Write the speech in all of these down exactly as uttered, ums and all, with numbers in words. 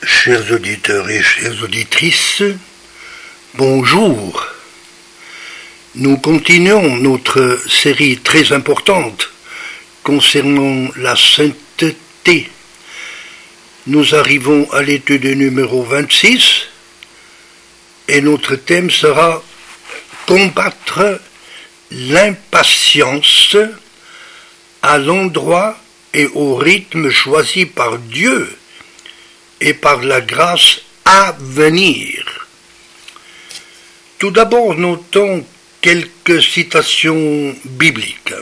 Chers auditeurs et chères auditrices, bonjour. Nous continuons notre série très importante concernant la sainteté. Nous arrivons à l'étude numéro vingt-six et notre thème sera combattre l'impatience à l'endroit et au rythme choisi par Dieu et par la grâce à venir. Tout d'abord, notons quelques citations bibliques.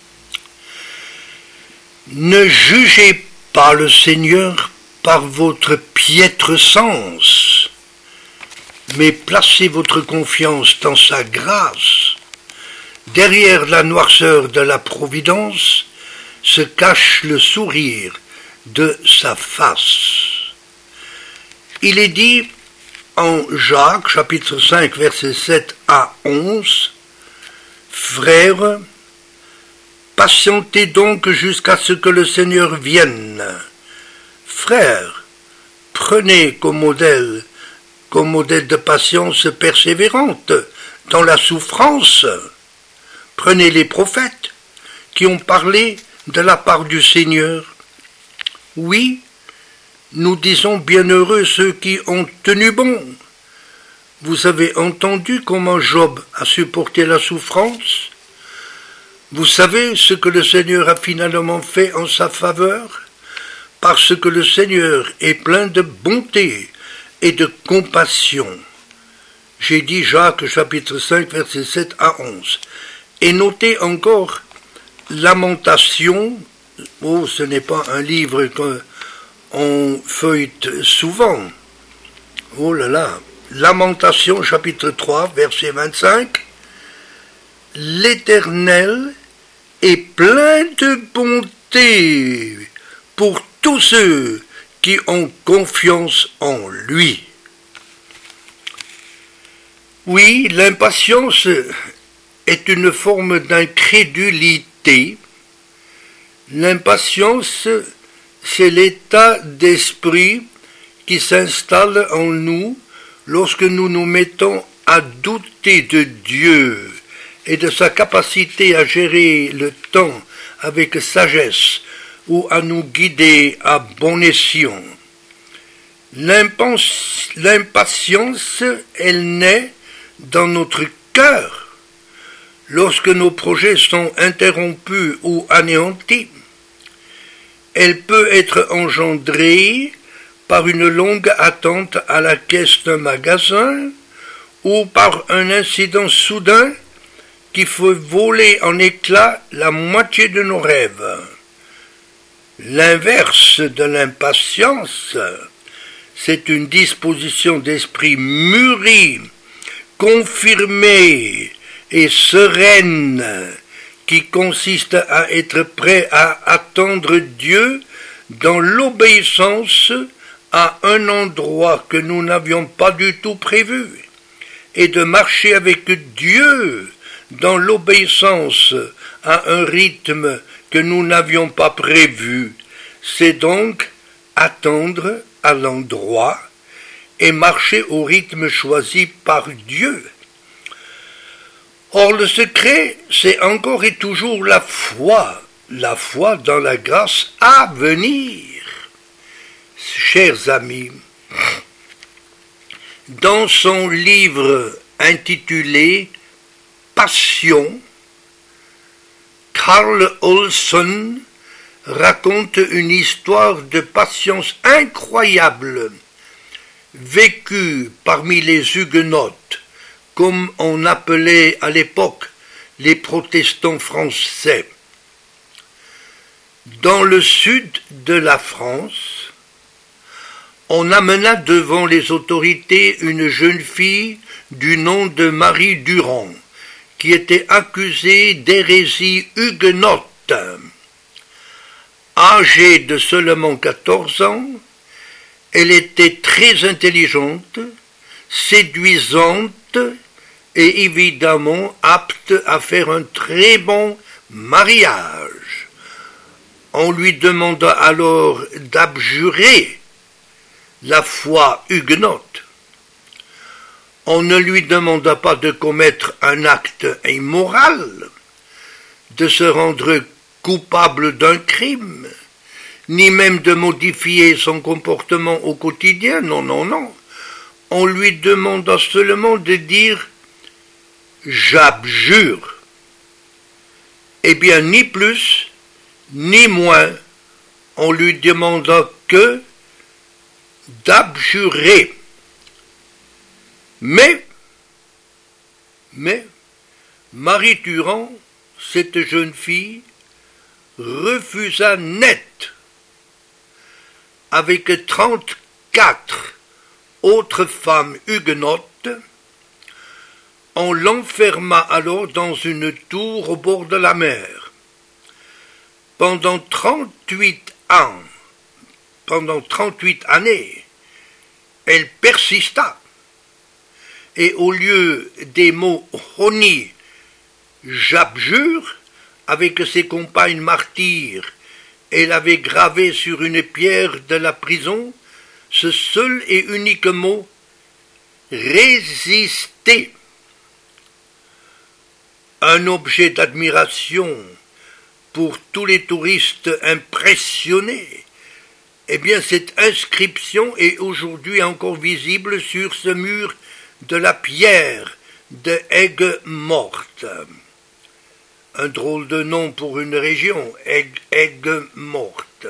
Ne jugez pas le Seigneur par votre piètre sens, mais placez votre confiance dans sa grâce. Derrière la noirceur de la providence se cache le sourire de sa face. Il est dit en Jacques, chapitre cinq, versets sept à onze, « Frères, patientez donc jusqu'à ce que le Seigneur vienne. Frères, prenez comme modèle, comme modèle de patience persévérante dans la souffrance. Prenez les prophètes qui ont parlé de la part du Seigneur. Oui, nous disons bienheureux ceux qui ont tenu bon. Vous avez entendu comment Job a supporté la souffrance? Vous savez ce que le Seigneur a finalement fait en sa faveur? Parce que le Seigneur est plein de bonté et de compassion. J'ai dit Jacques chapitre cinq, versets sept à onze. Et notez encore Lamentation. Oh, ce n'est pas un livre que on feuillete souvent. Oh là là. Lamentation chapitre trois, verset vingt-cinq. L'Éternel est plein de bonté pour tous ceux qui ont confiance en lui. Oui, l'impatience est une forme d'incrédulité. L'impatience, c'est l'état d'esprit qui s'installe en nous lorsque nous nous mettons à douter de Dieu et de sa capacité à gérer le temps avec sagesse ou à nous guider à bon escient. L'impatience, elle naît dans notre cœur lorsque nos projets sont interrompus ou anéantis. Elle peut être engendrée par une longue attente à la caisse d'un magasin ou par un incident soudain qui fait voler en éclats la moitié de nos rêves. L'inverse de l'impatience, c'est une disposition d'esprit mûrie, confirmée et sereine, qui consiste à être prêt à attendre Dieu dans l'obéissance à un endroit que nous n'avions pas du tout prévu, et de marcher avec Dieu dans l'obéissance à un rythme que nous n'avions pas prévu. C'est donc attendre à l'endroit et marcher au rythme choisi par Dieu. Or, le secret, c'est encore et toujours la foi, la foi dans la grâce à venir. Chers amis, dans son livre intitulé « Passion », Carl Olson raconte une histoire de patience incroyable, vécue parmi les Huguenotes, comme on appelait à l'époque les protestants français. Dans le sud de la France, on amena devant les autorités une jeune fille du nom de Marie Durand, qui était accusée d'hérésie huguenote. Âgée de seulement quatorze ans, elle était très intelligente, séduisante et évidemment apte à faire un très bon mariage. On lui demanda alors d'abjurer la foi huguenote. On ne lui demanda pas de commettre un acte immoral, de se rendre coupable d'un crime, ni même de modifier son comportement au quotidien, non, non, non. On lui demanda seulement de dire « j'abjure ». Eh bien, ni plus, ni moins, on lui demanda que d'abjurer. Mais, mais, Marie Turhan, cette jeune fille, refusa net, avec trente-quatre autres femmes huguenotes. On l'enferma alors dans une tour au bord de la mer. Pendant trente-huit ans, pendant trente-huit années, elle persista. Et au lieu des mots « honi », j'abjure, avec ses compagnes martyrs, elle avait gravé sur une pierre de la prison ce seul et unique mot « résister ». Un objet d'admiration pour tous les touristes impressionnés. Eh bien, cette inscription est aujourd'hui encore visible sur ce mur de la pierre de Aigues-Mortes. Un drôle de nom pour une région, Aigues-Mortes.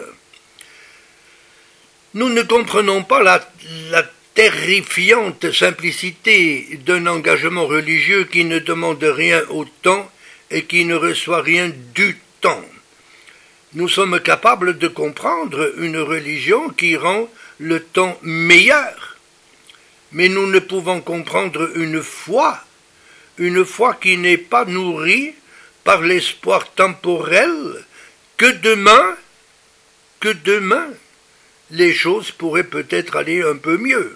Nous ne comprenons pas la, la terrifiante simplicité d'un engagement religieux qui ne demande rien au temps et qui ne reçoit rien du temps. Nous sommes capables de comprendre une religion qui rend le temps meilleur, mais nous ne pouvons comprendre une foi, une foi qui n'est pas nourrie par l'espoir temporel que demain, que demain, les choses pourraient peut-être aller un peu mieux.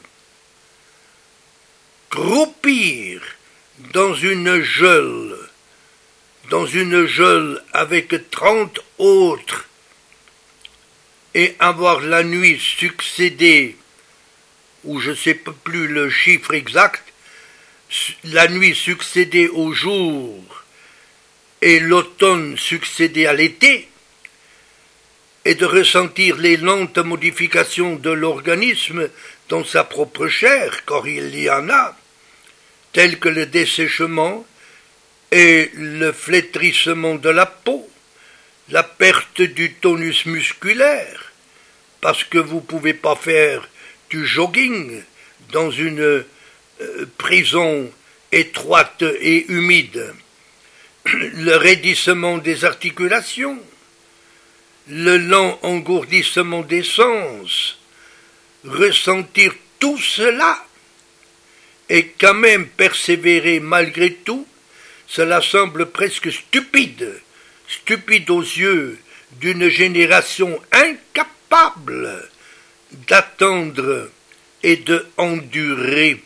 Croupir dans une geôle, dans une geôle avec trente autres, et avoir la nuit succéder, ou je ne sais plus le chiffre exact, la nuit succéder au jour, et l'automne succéder à l'été, et de ressentir les lentes modifications de l'organisme dans sa propre chair, car il y en a, telles que le dessèchement et le flétrissement de la peau, la perte du tonus musculaire, parce que vous ne pouvez pas faire du jogging dans une euh, prison étroite et humide, le raidissement des articulations, le lent engourdissement des sens, ressentir tout cela et quand même persévérer malgré tout, cela semble presque stupide, stupide aux yeux d'une génération incapable d'attendre et de endurer.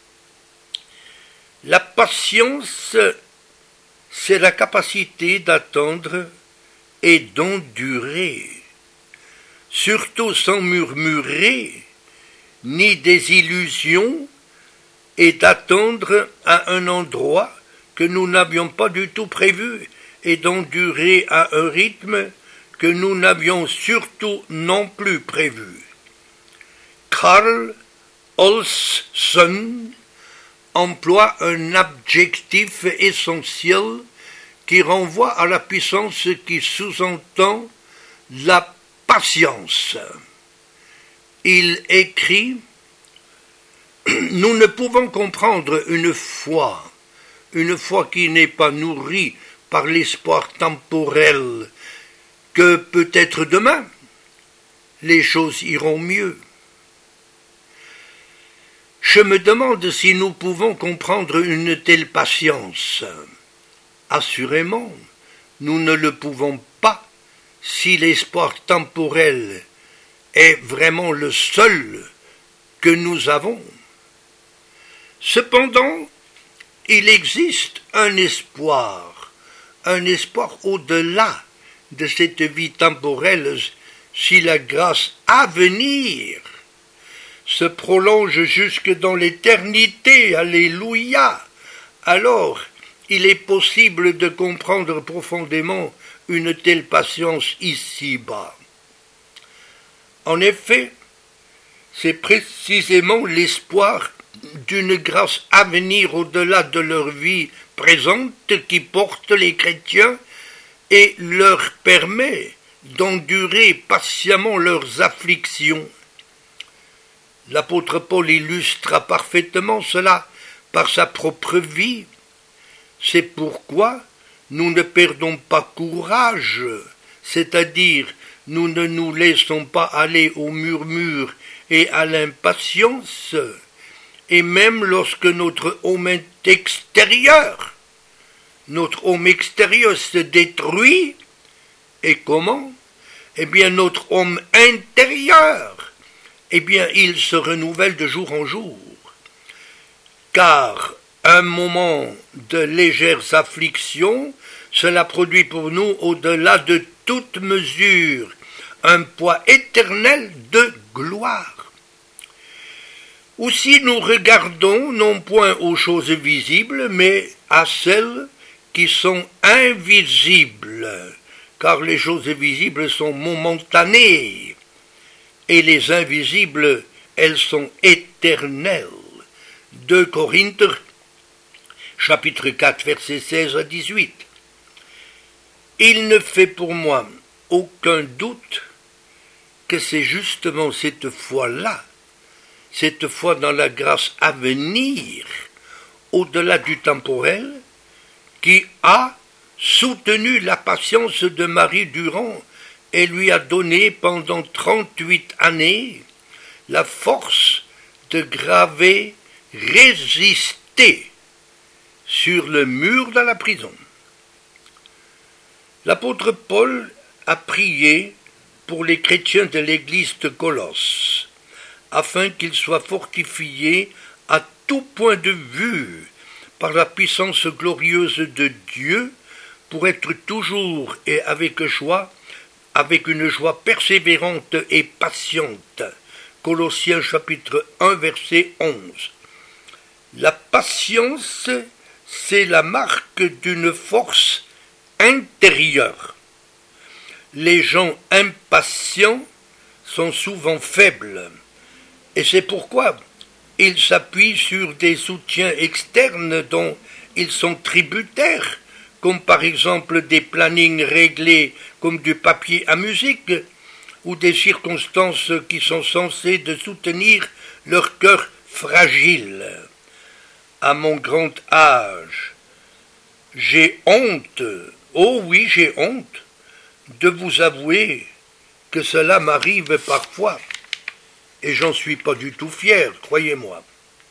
La patience, c'est la capacité d'attendre et d'endurer, surtout sans murmurer, ni des illusions, et d'attendre à un endroit que nous n'avions pas du tout prévu, et d'endurer à un rythme que nous n'avions surtout non plus prévu. Carl Olson emploie un adjectif essentiel qui renvoie à la puissance qui sous-entend la patience. Il écrit « Nous ne pouvons comprendre une foi, une foi qui n'est pas nourrie par l'espoir temporel, que peut-être demain, les choses iront mieux. Je me demande si nous pouvons comprendre une telle patience. Assurément, nous ne le pouvons pas si l'espoir temporel est vraiment le seul que nous avons. Cependant, il existe un espoir, un espoir au-delà de cette vie temporelle, si la grâce à venir se prolonge jusque dans l'éternité. Alléluia. Alors, il est possible de comprendre profondément une telle patience ici-bas. En effet, c'est précisément l'espoir d'une grâce à venir au-delà de leur vie présente qui porte les chrétiens et leur permet d'endurer patiemment leurs afflictions. L'apôtre Paul illustra parfaitement cela par sa propre vie. C'est pourquoi nous ne perdons pas courage, c'est-à-dire nous ne nous laissons pas aller au murmure et à l'impatience, et même lorsque notre homme extérieur, notre homme extérieur se détruit, et comment? Eh bien, notre homme intérieur, eh bien, il se renouvelle de jour en jour, car un moment de légères afflictions, cela produit pour nous, au-delà de toute mesure, un poids éternel de gloire. Aussi nous regardons non point aux choses visibles, mais à celles qui sont invisibles, car les choses visibles sont momentanées, et les invisibles, elles sont éternelles. deux Corinthiens, chapitre quatre, versets seize à dix-huit. Il ne fait pour moi aucun doute que c'est justement cette foi-là, cette foi dans la grâce à venir, au-delà du temporel, qui a soutenu la patience de Marie durant et lui a donné pendant trente-huit années la force de graver, résister sur le mur de la prison. L'apôtre Paul a prié pour les chrétiens de l'église de Colosse, afin qu'ils soient fortifiés à tout point de vue par la puissance glorieuse de Dieu, pour être toujours et avec joie, avec une joie persévérante et patiente. Colossiens chapitre un, verset onze. La patience, c'est la marque d'une force intérieure. Les gens impatients sont souvent faibles, et c'est pourquoi ils s'appuient sur des soutiens externes dont ils sont tributaires, comme par exemple des plannings réglés comme du papier à musique, ou des circonstances qui sont censées de soutenir leur cœur fragile. À mon grand âge, j'ai honte, oh oui, j'ai honte, de vous avouer que cela m'arrive parfois, et j'en suis pas du tout fier, croyez-moi.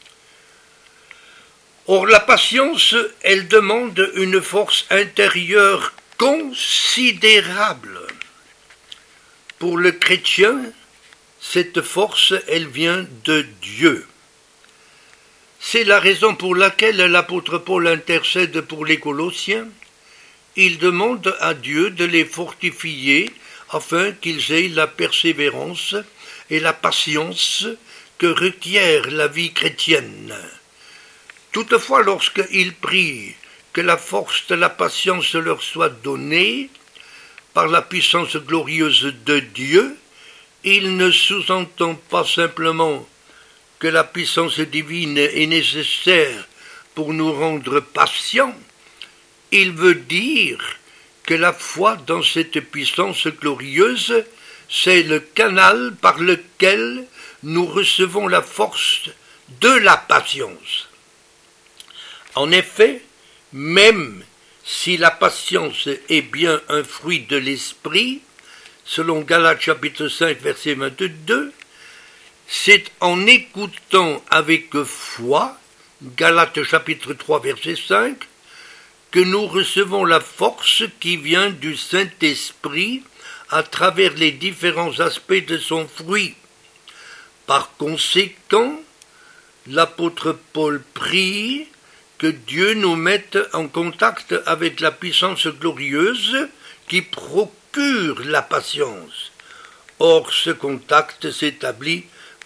Or, la patience, elle demande une force intérieure considérable. Pour le chrétien, cette force, elle vient de Dieu. C'est la raison pour laquelle l'apôtre Paul intercède pour les Colossiens. Il demande à Dieu de les fortifier afin qu'ils aient la persévérance et la patience que requiert la vie chrétienne. Toutefois, lorsqu'il prie que la force de la patience leur soit donnée par la puissance glorieuse de Dieu, il ne sous-entend pas simplement que la puissance divine est nécessaire pour nous rendre patients. Il veut dire que la foi dans cette puissance glorieuse, c'est le canal par lequel nous recevons la force de la patience. En effet, même si la patience est bien un fruit de l'esprit, selon Galates chapitre cinq, verset vingt-deux, c'est en écoutant avec foi, Galates chapitre trois, verset cinq, que nous recevons la force qui vient du Saint-Esprit à travers les différents aspects de son fruit. Par conséquent, l'apôtre Paul prie que Dieu nous mette en contact avec la puissance glorieuse qui procure la patience. Or, ce contact s'établit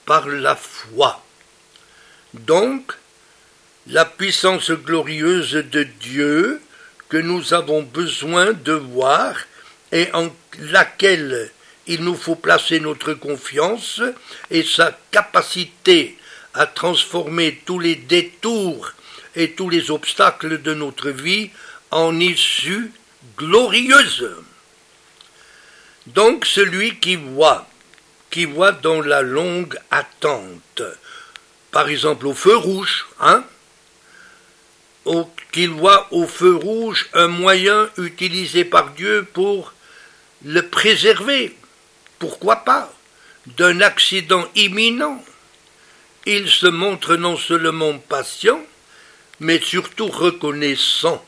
par la foi. Donc, la puissance glorieuse de Dieu que nous avons besoin de voir et en laquelle il nous faut placer notre confiance et sa capacité à transformer tous les détours et tous les obstacles de notre vie en issue glorieuse. Donc celui qui voit, qui voit dans la longue attente, par exemple au feu rouge, hein, au, qu'il voit au feu rouge un moyen utilisé par Dieu pour le préserver, pourquoi pas, d'un accident imminent. Il se montre non seulement patient, mais surtout reconnaissant.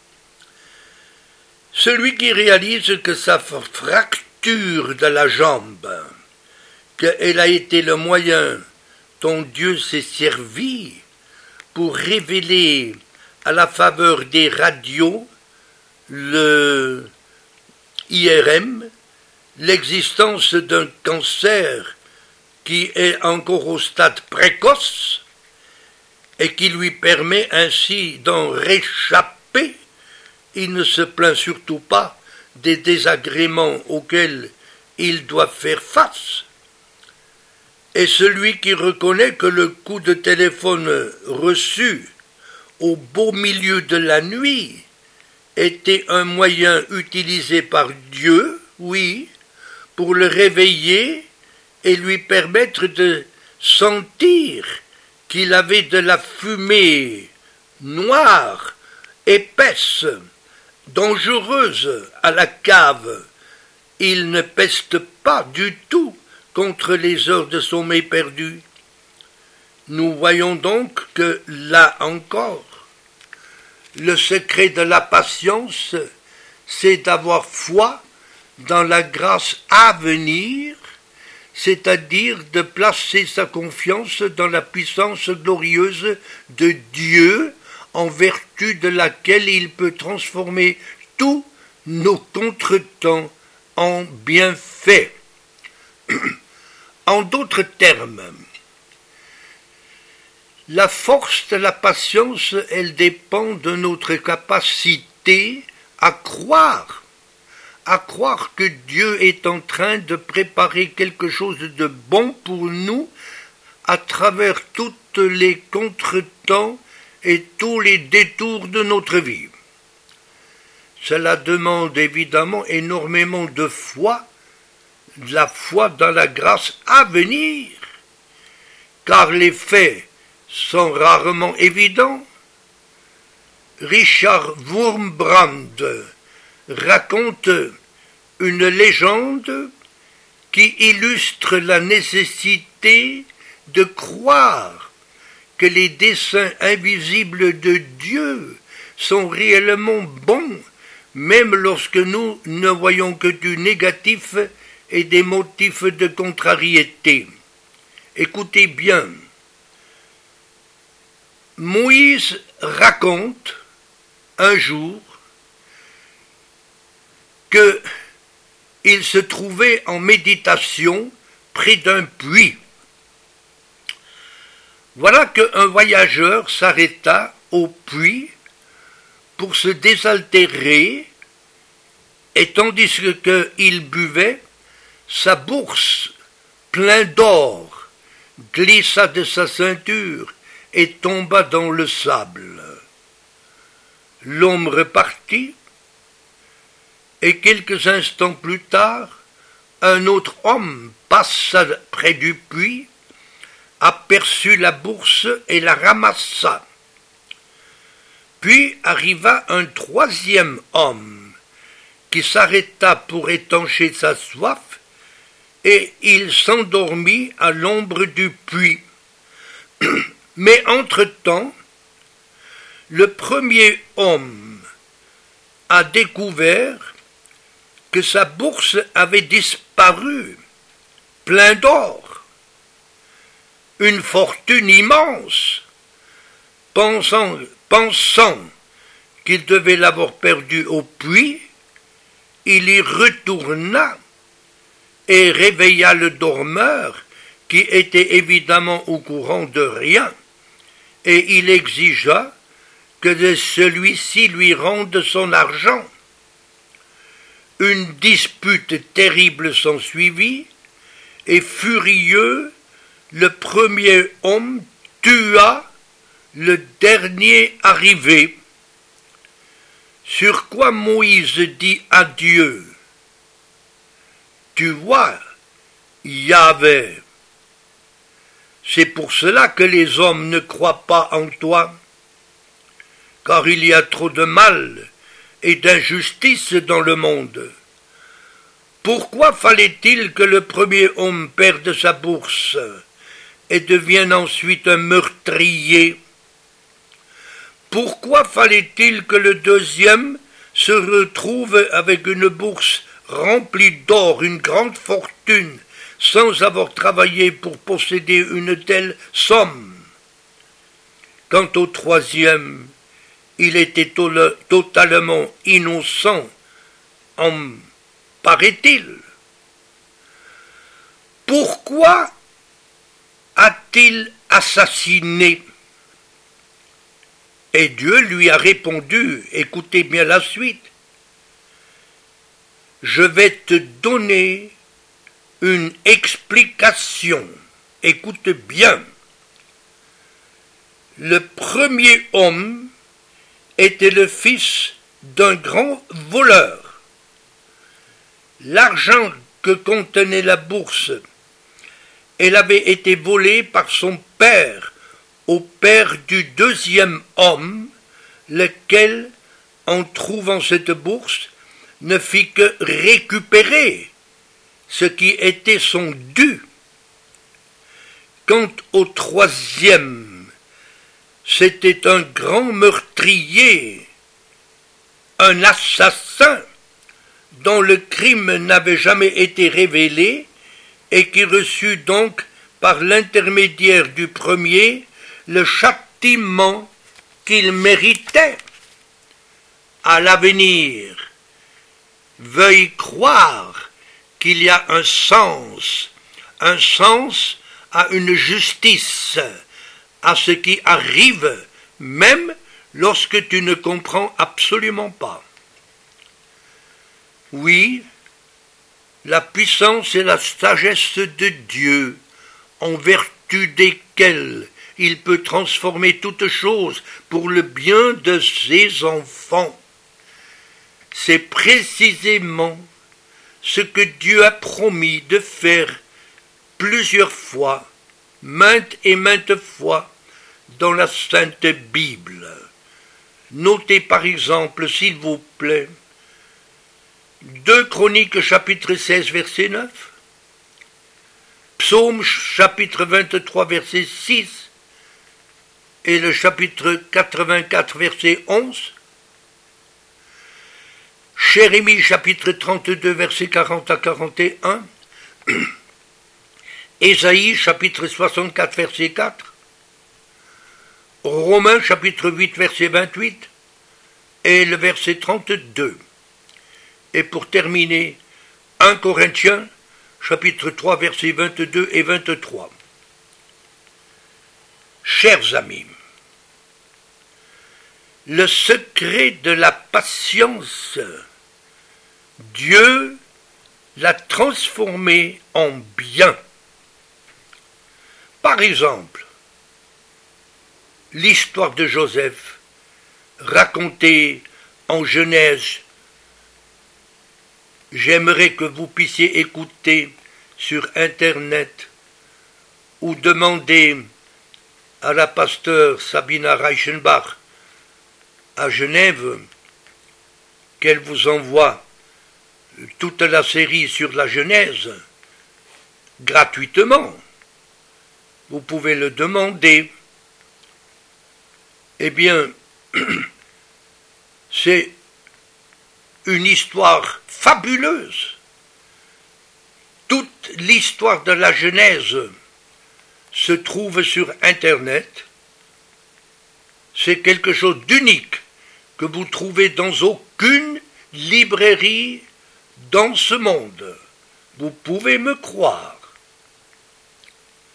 Celui qui réalise que sa fracture de la jambe, qu'elle a été le moyen dont Dieu s'est servi pour révéler à la faveur des radios le I R M, l'existence d'un cancer qui est encore au stade précoce et qui lui permet ainsi d'en réchapper. Il ne se plaint surtout pas des désagréments auxquels il doit faire face. Et celui qui reconnaît que le coup de téléphone reçu au beau milieu de la nuit était un moyen utilisé par Dieu, oui, pour le réveiller et lui permettre de sentir qu'il avait de la fumée noire, épaisse, dangereuse à la cave. Il ne peste pas du tout contre les heures de sommeil perdu. Nous voyons donc que, là encore, le secret de la patience, c'est d'avoir foi dans la grâce à venir, c'est-à-dire de placer sa confiance dans la puissance glorieuse de Dieu, en vertu de laquelle il peut transformer tous nos contretemps en bienfaits. En d'autres termes, la force de la patience, elle dépend de notre capacité à croire, à croire que Dieu est en train de préparer quelque chose de bon pour nous à travers toutes les contretemps et tous les détours de notre vie. Cela demande évidemment énormément de foi, de la foi dans la grâce à venir, car les faits sont rarement évidents. Richard Wurmbrand raconte une légende qui illustre la nécessité de croire que les desseins invisibles de Dieu sont réellement bons, même lorsque nous ne voyons que du négatif et des motifs de contrariété. Écoutez bien. Moïse raconte un jour qu'il se trouvait en méditation près d'un puits. Voilà qu'un voyageur s'arrêta au puits pour se désaltérer, et tandis qu'il buvait, sa bourse, pleine d'or, glissa de sa ceinture et tomba dans le sable. L'homme repartit, et quelques instants plus tard, un autre homme passa près du puits, aperçut la bourse et la ramassa. Puis arriva un troisième homme qui s'arrêta pour étancher sa soif, et il s'endormit à l'ombre du puits. Mais entre-temps, le premier homme a découvert que sa bourse avait disparu, plein d'or, une fortune immense. Pensant, pensant qu'il devait l'avoir perdue au puits, il y retourna et réveilla le dormeur qui était évidemment au courant de rien, et il exigea que celui-ci lui rende son argent. Une dispute terrible s'ensuivit, et furieux, le premier homme tua le dernier arrivé. Sur quoi Moïse dit à Dieu, « Tu vois, Yahvé, c'est pour cela que les hommes ne croient pas en toi, car il y a trop de mal et d'injustice dans le monde. Pourquoi fallait-il que le premier homme perde sa bourse et devienne ensuite un meurtrier? Pourquoi fallait-il que le deuxième se retrouve avec une bourse remplie d'or, une grande fortune, sans avoir travaillé pour posséder une telle somme? Quant au troisième, il était to- totalement innocent, en paraît-il. Pourquoi a-t-il assassiné? Et Dieu lui a répondu, écoutez bien la suite, je vais te donner une explication. Écoute bien. Le premier homme était le fils d'un grand voleur. L'argent que contenait la bourse, elle avait été volée par son père au père du deuxième homme, lequel, en trouvant cette bourse, ne fit que récupérer ce qui était son dû. Quant au troisième, c'était un grand meurtrier, un assassin, dont le crime n'avait jamais été révélé et qui reçut donc, par l'intermédiaire du premier, le châtiment qu'il méritait. À l'avenir, veuille croire qu'il y a un sens, un sens à une justice, à ce qui arrive, même lorsque tu ne comprends absolument pas. Oui, la puissance et la sagesse de Dieu, en vertu desquelles il peut transformer toutes choses pour le bien de ses enfants. C'est précisément ce que Dieu a promis de faire plusieurs fois, maintes et maintes fois, dans la Sainte Bible. Notez par exemple, s'il vous plaît, deux Chroniques chapitre seize verset neuf, Psaume chapitre vingt-trois verset six et le chapitre quatre-vingt-quatre verset onze, Jérémie chapitre trente-deux verset quarante à quarante et un, Ésaïe chapitre soixante-quatre verset quatre, Romains chapitre huit verset vingt-huit et le verset trente-deux. Et pour terminer, un Corinthiens chapitre trois versets vingt-deux et vingt-trois. Chers amis, le secret de la patience, Dieu l'a transformé en bien. Par exemple, l'histoire de Joseph, racontée en Genèse. J'aimerais que vous puissiez écouter sur Internet ou demander à la pasteure Sabina Reichenbach à Genève qu'elle vous envoie toute la série sur la Genèse gratuitement. Vous pouvez le demander. Eh bien, c'est une histoire fabuleuse. Toute l'histoire de la Genèse se trouve sur Internet. C'est quelque chose d'unique que vous trouvez dans aucune librairie dans ce monde. Vous pouvez me croire.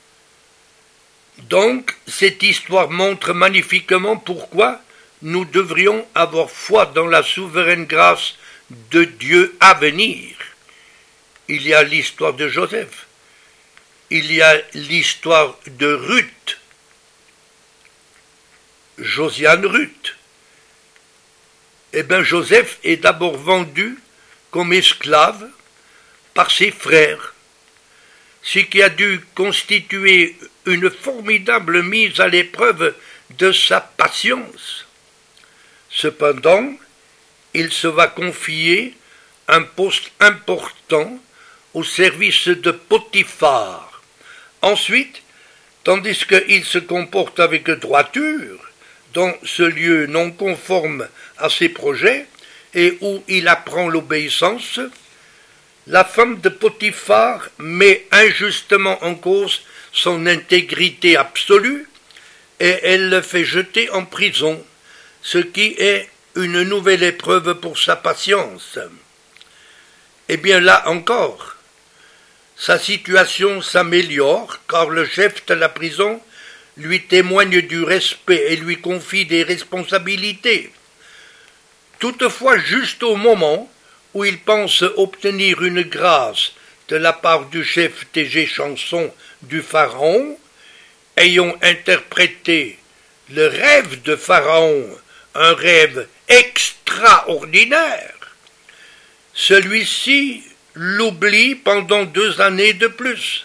Donc, cette histoire montre magnifiquement pourquoi nous devrions avoir foi dans la souveraine grâce de Dieu à venir. Il y a l'histoire de Joseph, il y a l'histoire de Ruth, Josiane Ruth. Eh bien, Joseph est d'abord vendu comme esclave par ses frères, ce qui a dû constituer une formidable mise à l'épreuve de sa patience. Cependant, il se va confier un poste important au service de Potiphar. Ensuite, tandis qu'il se comporte avec droiture dans ce lieu non conforme à ses projets et où il apprend l'obéissance, la femme de Potiphar met injustement en cause son intégrité absolue et elle le fait jeter en prison, ce qui est une nouvelle épreuve pour sa patience. Eh bien là encore, sa situation s'améliore car le chef de la prison lui témoigne du respect et lui confie des responsabilités. Toutefois, juste au moment où il pense obtenir une grâce de la part du chef des chansons du Pharaon, ayant interprété le rêve de Pharaon, un rêve extraordinaire, celui-ci l'oublie pendant deux années de plus.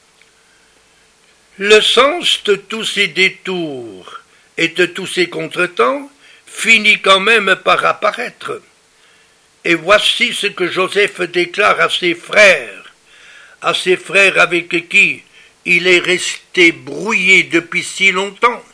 Le sens de tous ces détours et de tous ces contretemps finit quand même par apparaître. Et voici ce que Joseph déclare à ses frères, à ses frères avec qui il est resté brouillé depuis si longtemps.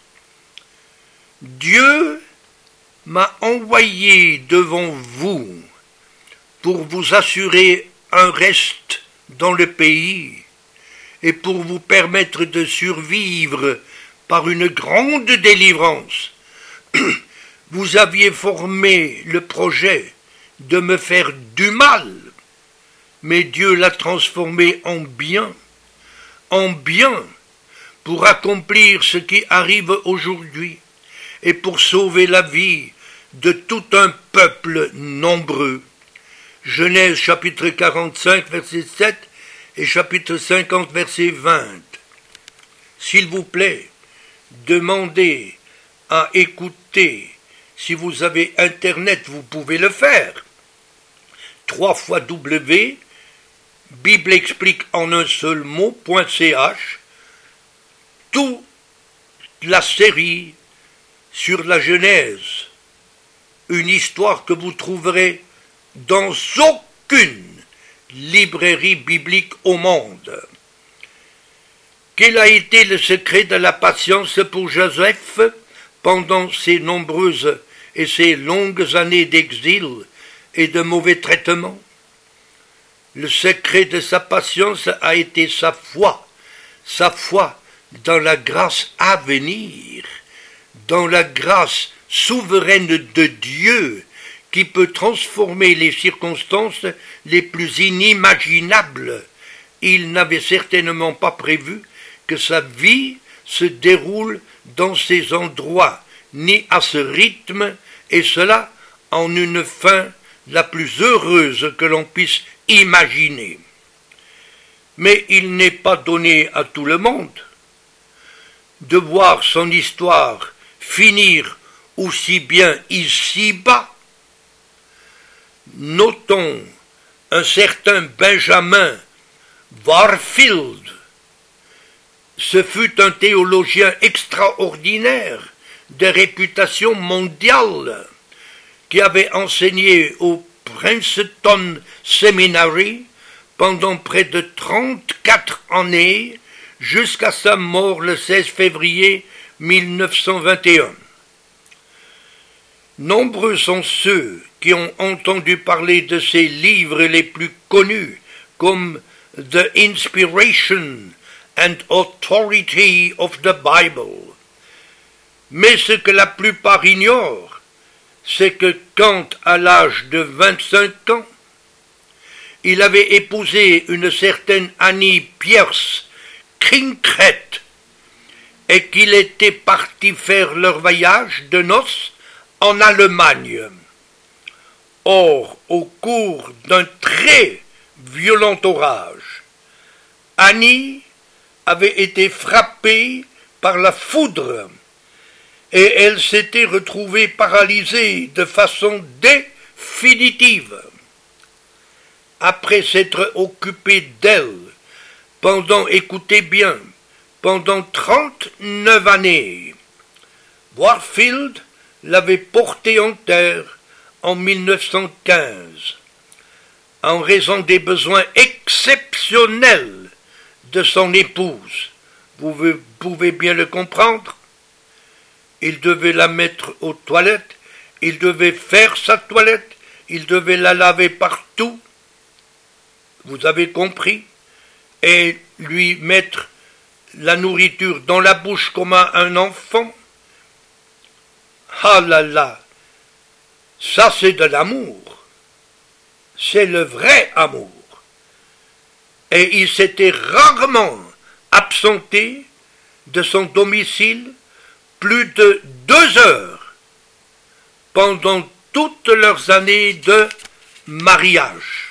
Dieu m'a envoyé devant vous pour vous assurer un reste dans le pays et pour vous permettre de survivre par une grande délivrance. Vous aviez formé le projet de me faire du mal, mais Dieu l'a transformé en bien, en bien, pour accomplir ce qui arrive aujourd'hui et pour sauver la vie de tout un peuple nombreux. Genèse chapitre quarante-cinq, verset sept et chapitre cinquante, verset vingt. S'il vous plaît, demandez à écouter. Si vous avez Internet, vous pouvez le faire. trois fois W, Bible explique en un seul mot, .ch, toute la série sur la Genèse, une histoire que vous trouverez dans aucune librairie biblique au monde. Quel a été le secret de la patience pour Joseph pendant ces nombreuses et ces longues années d'exil et de mauvais traitements? Le secret de sa patience a été sa foi, sa foi dans la grâce à venir, dans la grâce souveraine de Dieu qui peut transformer les circonstances les plus inimaginables. Il n'avait certainement pas prévu que sa vie se déroule dans ces endroits, ni à ce rythme, et cela en une fin la plus heureuse que l'on puisse imaginer. Mais il n'est pas donné à tout le monde de voir son histoire finir aussi bien ici-bas. Notons un certain Benjamin Warfield. Ce fut un théologien extraordinaire de réputation mondiale qui avait enseigné au Princeton Seminary pendant près de trente-quatre années jusqu'à sa mort le seize février mille neuf cent vingt et un. Nombreux sont ceux qui ont entendu parler de ses livres les plus connus comme The Inspiration and Authority of the Bible. Mais ce que la plupart ignorent, c'est que quand, à l'âge de vingt-cinq ans, il avait épousé une certaine Annie Pierce Kinkret, et qu'il était parti faire leur voyage de noces en Allemagne. Or, au cours d'un très violent orage, Annie avait été frappée par la foudre et elle s'était retrouvée paralysée de façon définitive. Après s'être occupée d'elle pendant, écoutez bien, pendant trente-neuf années, Warfield l'avait portée en terre en mille neuf cent quinze, en raison des besoins exceptionnels de son épouse. Vous pouvez bien le comprendre. Il devait la mettre aux toilettes, il devait faire sa toilette, il devait la laver partout. Vous avez compris? Et lui mettre la nourriture dans la bouche comme à un enfant. Ah là là, ça c'est de l'amour. C'est le vrai amour. Et il s'était rarement absenté de son domicile plus de deux heures pendant toutes leurs années de mariage.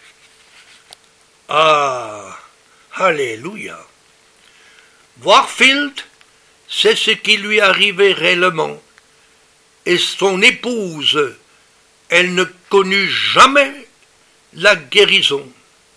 Ah, alléluia. Warfield, c'est ce qui lui arrivait réellement. Et son épouse, elle ne connut jamais la guérison.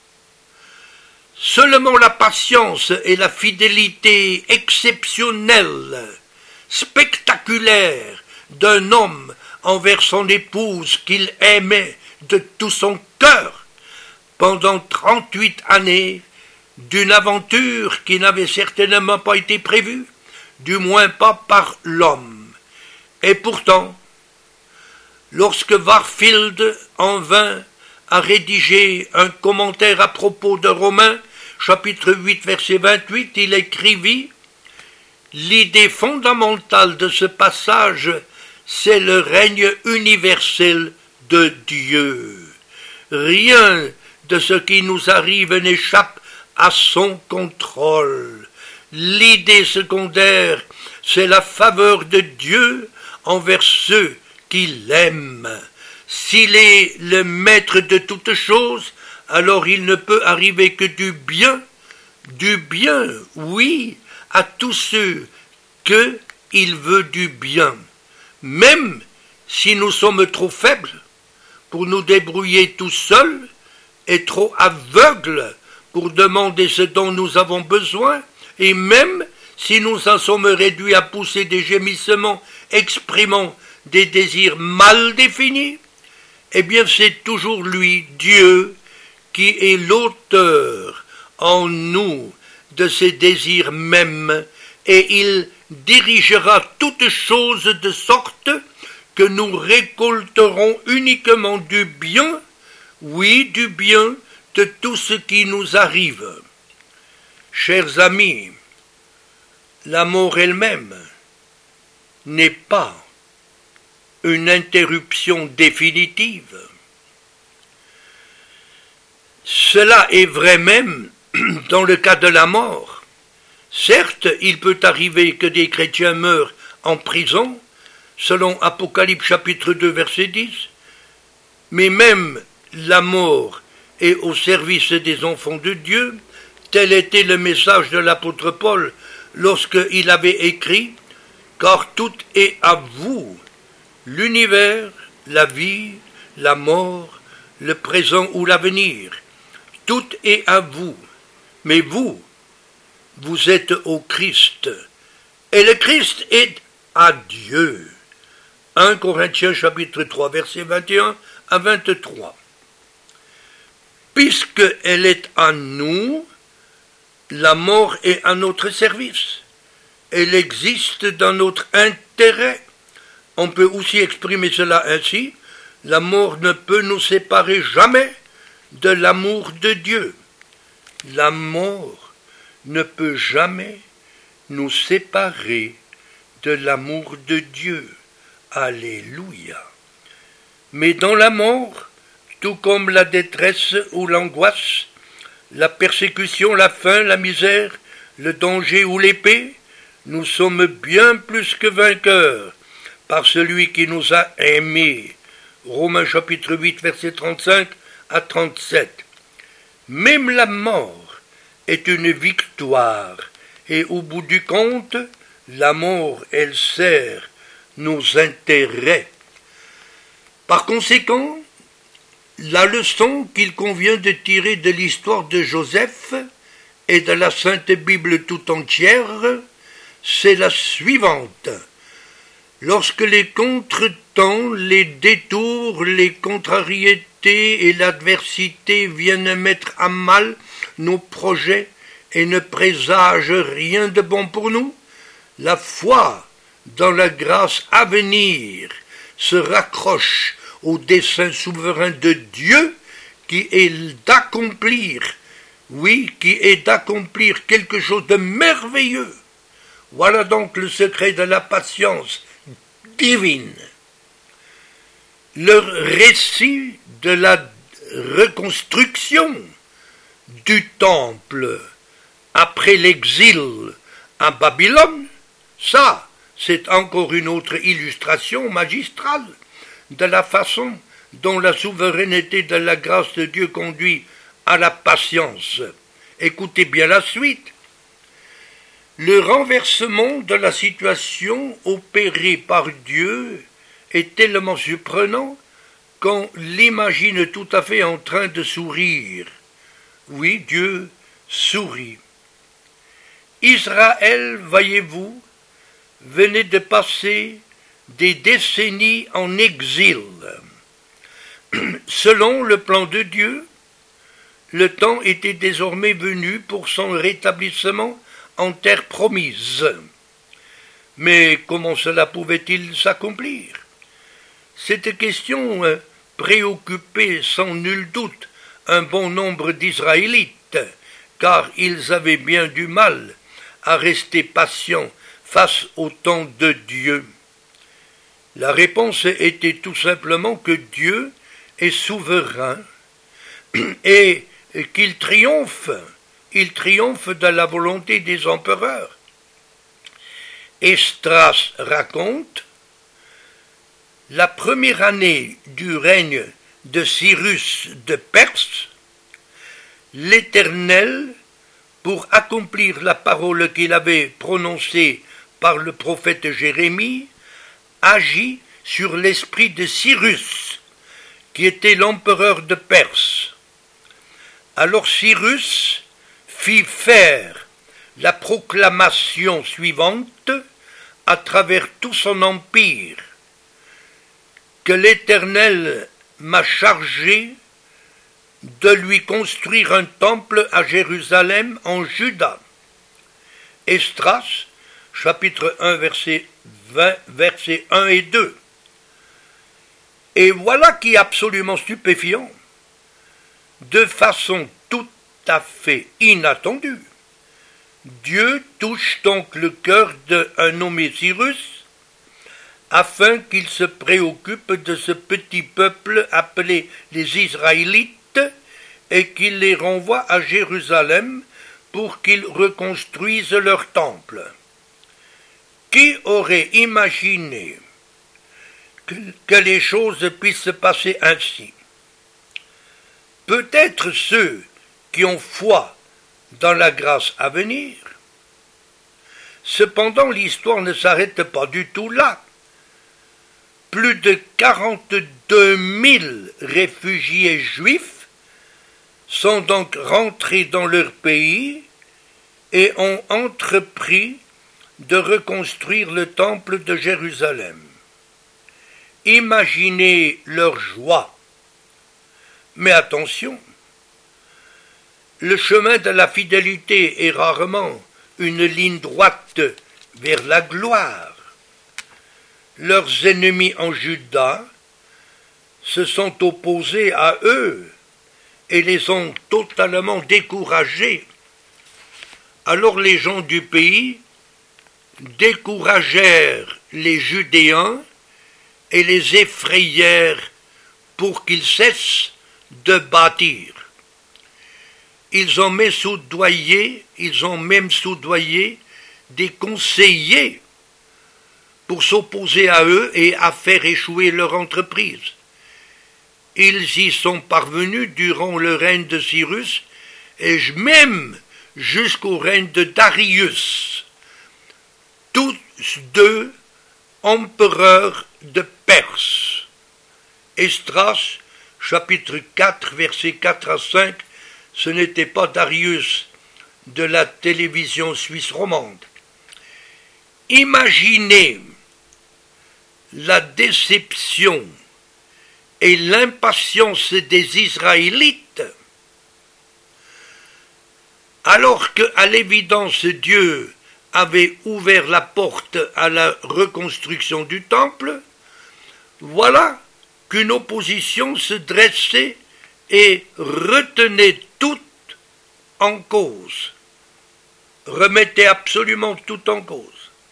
Seulement la patience et la fidélité exceptionnelle, spectaculaire d'un homme envers son épouse qu'il aimait de tout son cœur pendant trente-huit années d'une aventure qui n'avait certainement pas été prévue, du moins pas par l'homme. Et pourtant, lorsque Warfield en vint à rédiger un commentaire à propos de Romains, chapitre huit, verset vingt-huit, il écrivit « L'idée fondamentale de ce passage, c'est le règne universel de Dieu. Rien de ce qui nous arrive n'échappe à son contrôle. L'idée secondaire, c'est la faveur de Dieu envers ceux qui l'aiment. S'il est le maître de toutes choses, alors il ne peut arriver que du bien, du bien, oui, à tous ceux que il veut du bien, même si nous sommes trop faibles pour nous débrouiller tout seuls et trop aveugles pour demander ce dont nous avons besoin, et même si nous en sommes réduits à pousser des gémissements exprimant des désirs mal définis, eh bien c'est toujours lui, Dieu, qui est l'auteur en nous de ces désirs mêmes, et il dirigera toutes choses de sorte que nous récolterons uniquement du bien, oui, du bien de tout ce qui nous arrive. Chers amis, la mort elle-même n'est pas une interruption définitive. Cela est vrai même dans le cas de la mort. Certes, il peut arriver que des chrétiens meurent en prison, selon Apocalypse chapitre deux, verset dix, mais même la mort est au service des enfants de Dieu. Tel était le message de l'apôtre Paul lorsqu'il avait écrit « Car tout est à vous, l'univers, la vie, la mort, le présent ou l'avenir. Tout est à vous, mais vous, vous êtes au Christ, et le Christ est à Dieu. » un Corinthiens chapitre trois, versets vingt et un à vingt-trois. Puisqu'elle est à nous, la mort est à notre service. Elle existe dans notre intérêt. On peut aussi exprimer cela ainsi. La mort ne peut nous séparer jamais de l'amour de Dieu. La mort ne peut jamais nous séparer de l'amour de Dieu. Alléluia. Mais dans la mort, tout comme la détresse ou l'angoisse, la persécution, la faim, la misère, le danger ou l'épée, nous sommes bien plus que vainqueurs par celui qui nous a aimés. Romains chapitre huit, versets trente-cinq à trente-sept. Même la mort est une victoire, et au bout du compte, la mort, elle sert nos intérêts. Par conséquent, la leçon qu'il convient de tirer de l'histoire de Joseph et de la Sainte Bible tout entière, c'est la suivante. Lorsque les contretemps, les détours, les contrariétés et l'adversité viennent mettre à mal nos projets et ne présagent rien de bon pour nous, la foi dans la grâce à venir se raccroche au dessein souverain de Dieu qui est d'accomplir, oui, qui est d'accomplir quelque chose de merveilleux. Voilà donc le secret de la patience divine. Le récit de la reconstruction du temple après l'exil à Babylone, ça, c'est encore une autre illustration magistrale de la façon dont la souveraineté de la grâce de Dieu conduit à la patience. Écoutez bien la suite. Le renversement de la situation opéré par Dieu est tellement surprenant qu'on l'imagine tout à fait en train de sourire. Oui, Dieu sourit. Israël, voyez-vous, venait de passer des décennies en exil. Selon le plan de Dieu, le temps était désormais venu pour son rétablissement en terre promise. Mais comment cela pouvait-il s'accomplir? Cette question préoccupait sans nul doute un bon nombre d'Israélites, car ils avaient bien du mal à rester patients face au temps de Dieu. La réponse était tout simplement que Dieu est souverain et qu'il triomphe, il triomphe de la volonté des empereurs. Esdras raconte: la première année du règne de Cyrus de Perse, l'Éternel, pour accomplir la parole qu'il avait prononcée par le prophète Jérémie, agit sur l'esprit de Cyrus, qui était l'empereur de Perse. Alors Cyrus fit faire la proclamation suivante à travers tout son empire, que l'Éternel m'a chargé de lui construire un temple à Jérusalem en Juda. Esdras, chapitre un, verset vingt, versets un et deux. Et voilà qui est absolument stupéfiant. De façon tout à fait inattendue, Dieu touche donc le cœur d'un nommé Cyrus afin qu'il se préoccupe de ce petit peuple appelé les Israélites et qu'il les renvoie à Jérusalem pour qu'ils reconstruisent leur temple. Qui aurait imaginé que, que les choses puissent se passer ainsi? Peut-être ceux qui ont foi dans la grâce à venir. Cependant, l'histoire ne s'arrête pas du tout là. Plus de quarante-deux mille réfugiés juifs sont donc rentrés dans leur pays et ont entrepris de reconstruire le temple de Jérusalem. Imaginez leur joie. Mais attention, le chemin de la fidélité est rarement une ligne droite vers la gloire. Leurs ennemis en Juda se sont opposés à eux et les ont totalement découragés. Alors les gens du pays découragèrent les Judéens et les effrayèrent pour qu'ils cessent de bâtir. Ils ont même soudoyé, ils ont même soudoyé des conseillers pour s'opposer à eux et à faire échouer leur entreprise. Ils y sont parvenus durant le règne de Cyrus et même jusqu'au règne de Darius, tous deux empereurs de Perse. Esdras, chapitre quatre, versets quatre à cinq, ce n'était pas Darius de la télévision suisse romande. Imaginez la déception et l'impatience des Israélites, alors qu'à l'évidence Dieu avait ouvert la porte à la reconstruction du temple, voilà qu'une opposition se dressait et retenait tout en cause, remettait absolument tout en cause.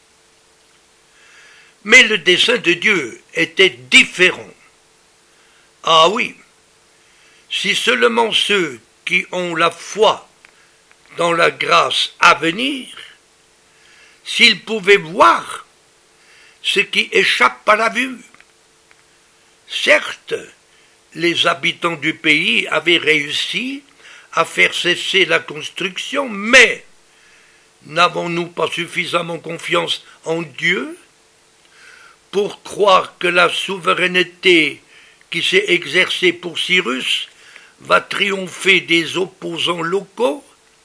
Mais le dessein de Dieu était différent. Ah oui, si seulement ceux qui ont la foi dans la grâce à venir, s'ils pouvaient voir ce qui échappe à la vue. Certes, les habitants du pays avaient réussi à faire cesser la construction, mais n'avons-nous pas suffisamment confiance en Dieu pour croire que la souveraineté qui s'est exercée pour Cyrus va triompher des opposants locaux?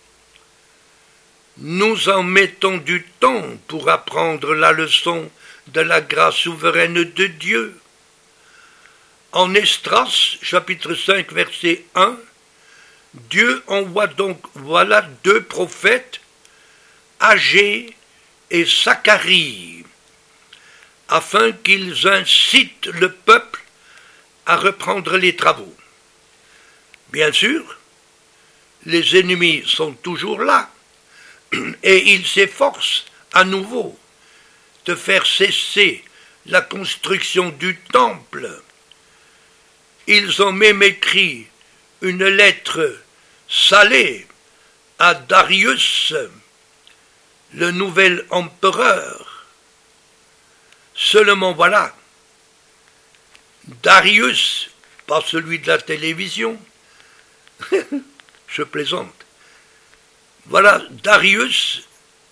Nous en mettons du temps pour apprendre la leçon de la grâce souveraine de Dieu. En Esdras, chapitre cinq, verset un, Dieu envoie donc, voilà deux prophètes, Agé et Zacharie, afin qu'ils incitent le peuple à reprendre les travaux. Bien sûr, les ennemis sont toujours là, et ils s'efforcent à nouveau de faire cesser la construction du temple. Ils ont même écrit une lettre salée à Darius, le nouvel empereur. Seulement voilà, Darius, pas celui de la télévision, je plaisante, voilà, Darius,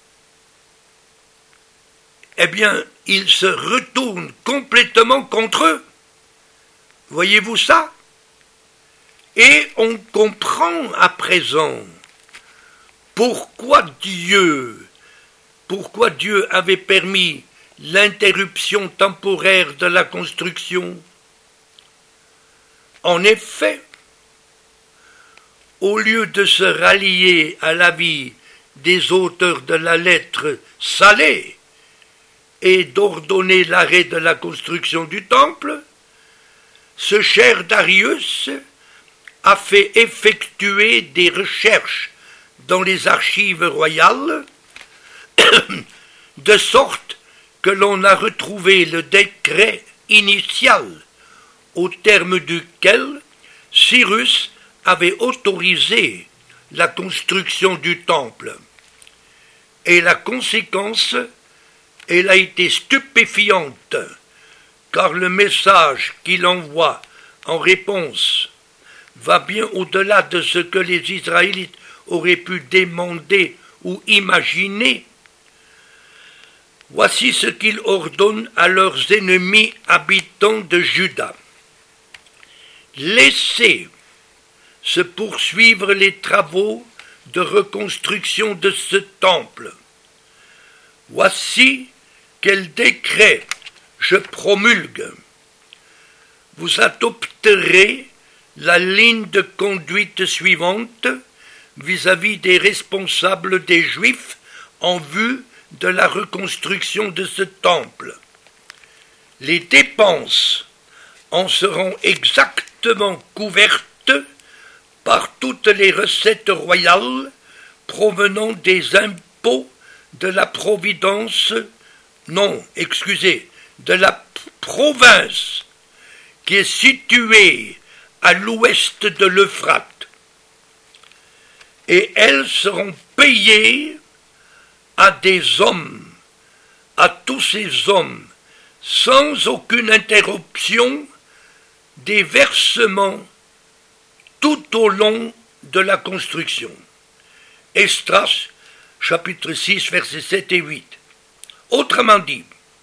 eh bien, il se retourne complètement contre eux. Voyez-vous ça? Et on comprend à présent pourquoi Dieu, pourquoi Dieu avait permis l'interruption temporaire de la construction. En effet, au lieu de se rallier à l'avis des auteurs de la lettre salée et d'ordonner l'arrêt de la construction du temple, ce cher Darius a fait effectuer des recherches dans les archives royales, de sorte que l'on a retrouvé le décret initial au terme duquel Cyrus avait autorisé la construction du temple. Et la conséquence, elle a été stupéfiante, car le message qu'il envoie en réponse va bien au-delà de ce que les Israélites auraient pu demander ou imaginer. Voici ce qu'il ordonne à leurs ennemis habitants de Juda. Laissez se poursuivre les travaux de reconstruction de ce temple. Voici quel décret je promulgue. Vous adopterez la ligne de conduite suivante vis-à-vis des responsables des Juifs en vue de la reconstruction de ce temple. Les dépenses en seront exactement couvertes par toutes les recettes royales provenant des impôts de la providence, non, excusez, de la province qui est située à l'ouest de l'Euphrate. Et elles seront payées à des hommes, à tous ces hommes, sans aucune interruption, des versements tout au long de la construction. Esdras, chapitre six, versets sept et huit. Autrement dit,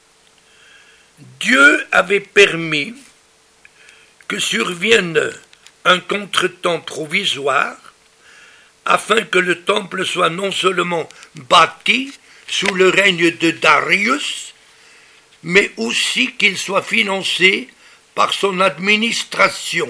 Dieu avait permis que survienne un contretemps provisoire afin que le temple soit non seulement bâti sous le règne de Darius, mais aussi qu'il soit financé par son administration.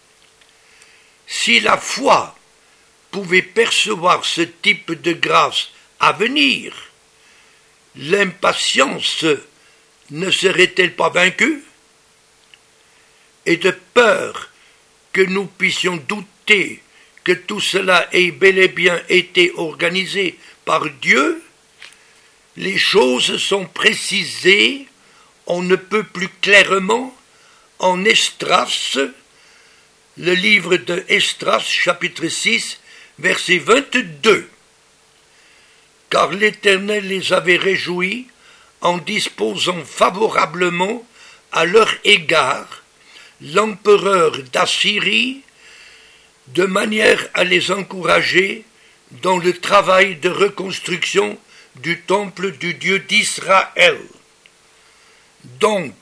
Si la foi pouvait percevoir ce type de grâce à venir, l'impatience ne serait-elle pas vaincue? Et de peur que nous puissions douter que tout cela ait bel et bien été organisé par Dieu, les choses sont précisées, on ne peut plus clairement, en Esdras, le livre de Esdras, chapitre six, verset vingt-deux. Car l'Éternel les avait réjouis en disposant favorablement à leur égard l'empereur d'Assyrie, de manière à les encourager dans le travail de reconstruction du temple du Dieu d'Israël. Donc,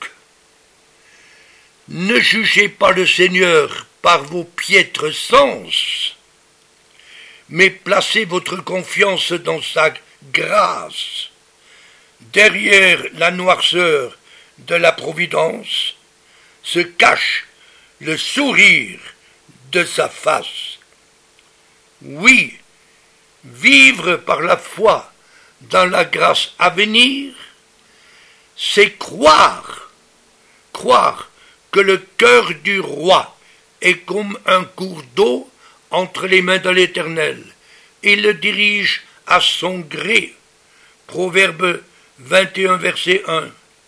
ne jugez pas le Seigneur par vos piètres sens, mais placez votre confiance dans sa grâce. Derrière la noirceur de la providence se cache le sourire de sa face. Oui, vivre par la foi dans la grâce à venir, c'est croire, croire que le cœur du roi est comme un cours d'eau entre les mains de l'Éternel. Il le dirige à son gré. Proverbe vingt et un, verset un.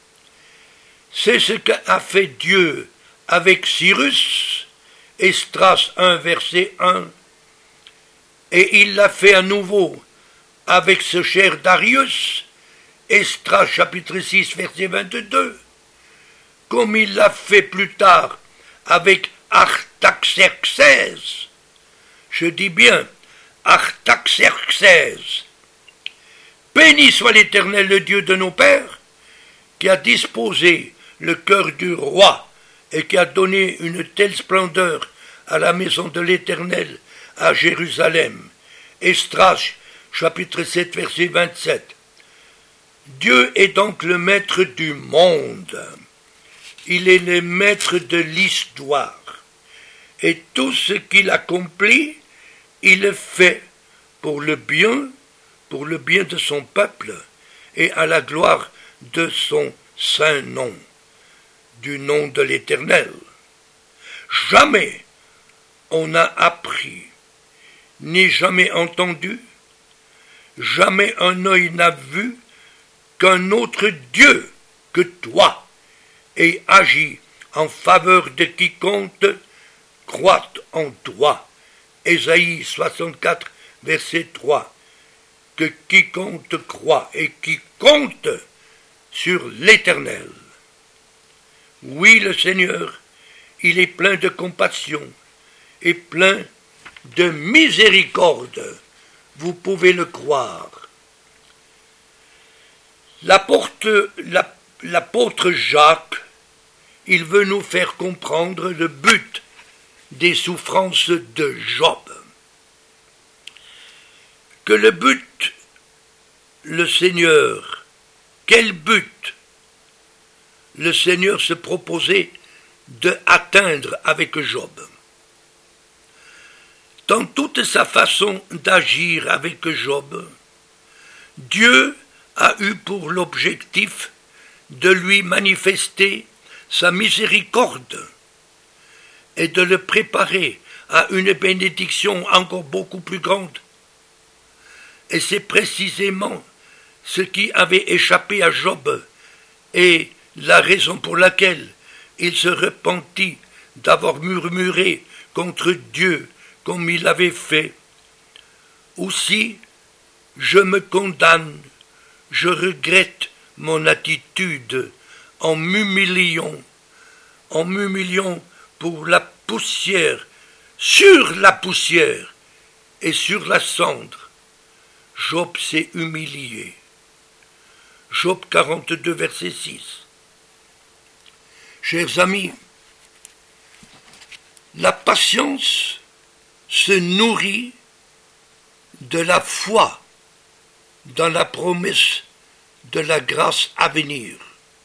C'est ce qu'a fait Dieu avec Cyrus, Esdras un, verset un, et il l'a fait à nouveau avec ce cher Darius, Esdras chapitre six, verset vingt-deux, comme il l'a fait plus tard avec Artaxerxès. Je dis bien Artaxerxès. Béni soit l'Éternel, le Dieu de nos pères, qui a disposé le cœur du roi et qui a donné une telle splendeur à la maison de l'Éternel à Jérusalem. Esdras, chapitre sept, verset vingt-sept. Dieu est donc le maître du monde. Il est le maître de l'histoire. Et tout ce qu'il accomplit, il le fait pour le bien, pour le bien de son peuple et à la gloire de son saint nom, du nom de l'Éternel. Jamais on n'a appris, ni jamais entendu, jamais un œil n'a vu qu'un autre Dieu que toi ait agi en faveur de quiconque croit en toi. Ésaïe soixante-quatre, verset trois. Que quiconque croit et qui compte sur l'Éternel. Oui, le Seigneur, il est plein de compassion et plein de miséricorde. Vous pouvez le croire. L'apôtre, l'apôtre Jacques, il veut nous faire comprendre le but des souffrances de Job. Que le but, le Seigneur, quel but le Seigneur se proposait de atteindre avec Job. Dans toute sa façon d'agir avec Job, Dieu a eu pour l'objectif de lui manifester sa miséricorde et de le préparer à une bénédiction encore beaucoup plus grande. Et c'est précisément ce qui avait échappé à Job et la raison pour laquelle il se repentit d'avoir murmuré contre Dieu comme il avait fait. Aussi, je me condamne je regrette mon attitude en m'humiliant, en m'humiliant pour la poussière, sur la poussière et sur la cendre. Job s'est humilié. Job quarante-deux, verset six. Chers amis, la patience se nourrit de la foi dans la promesse de la grâce à venir.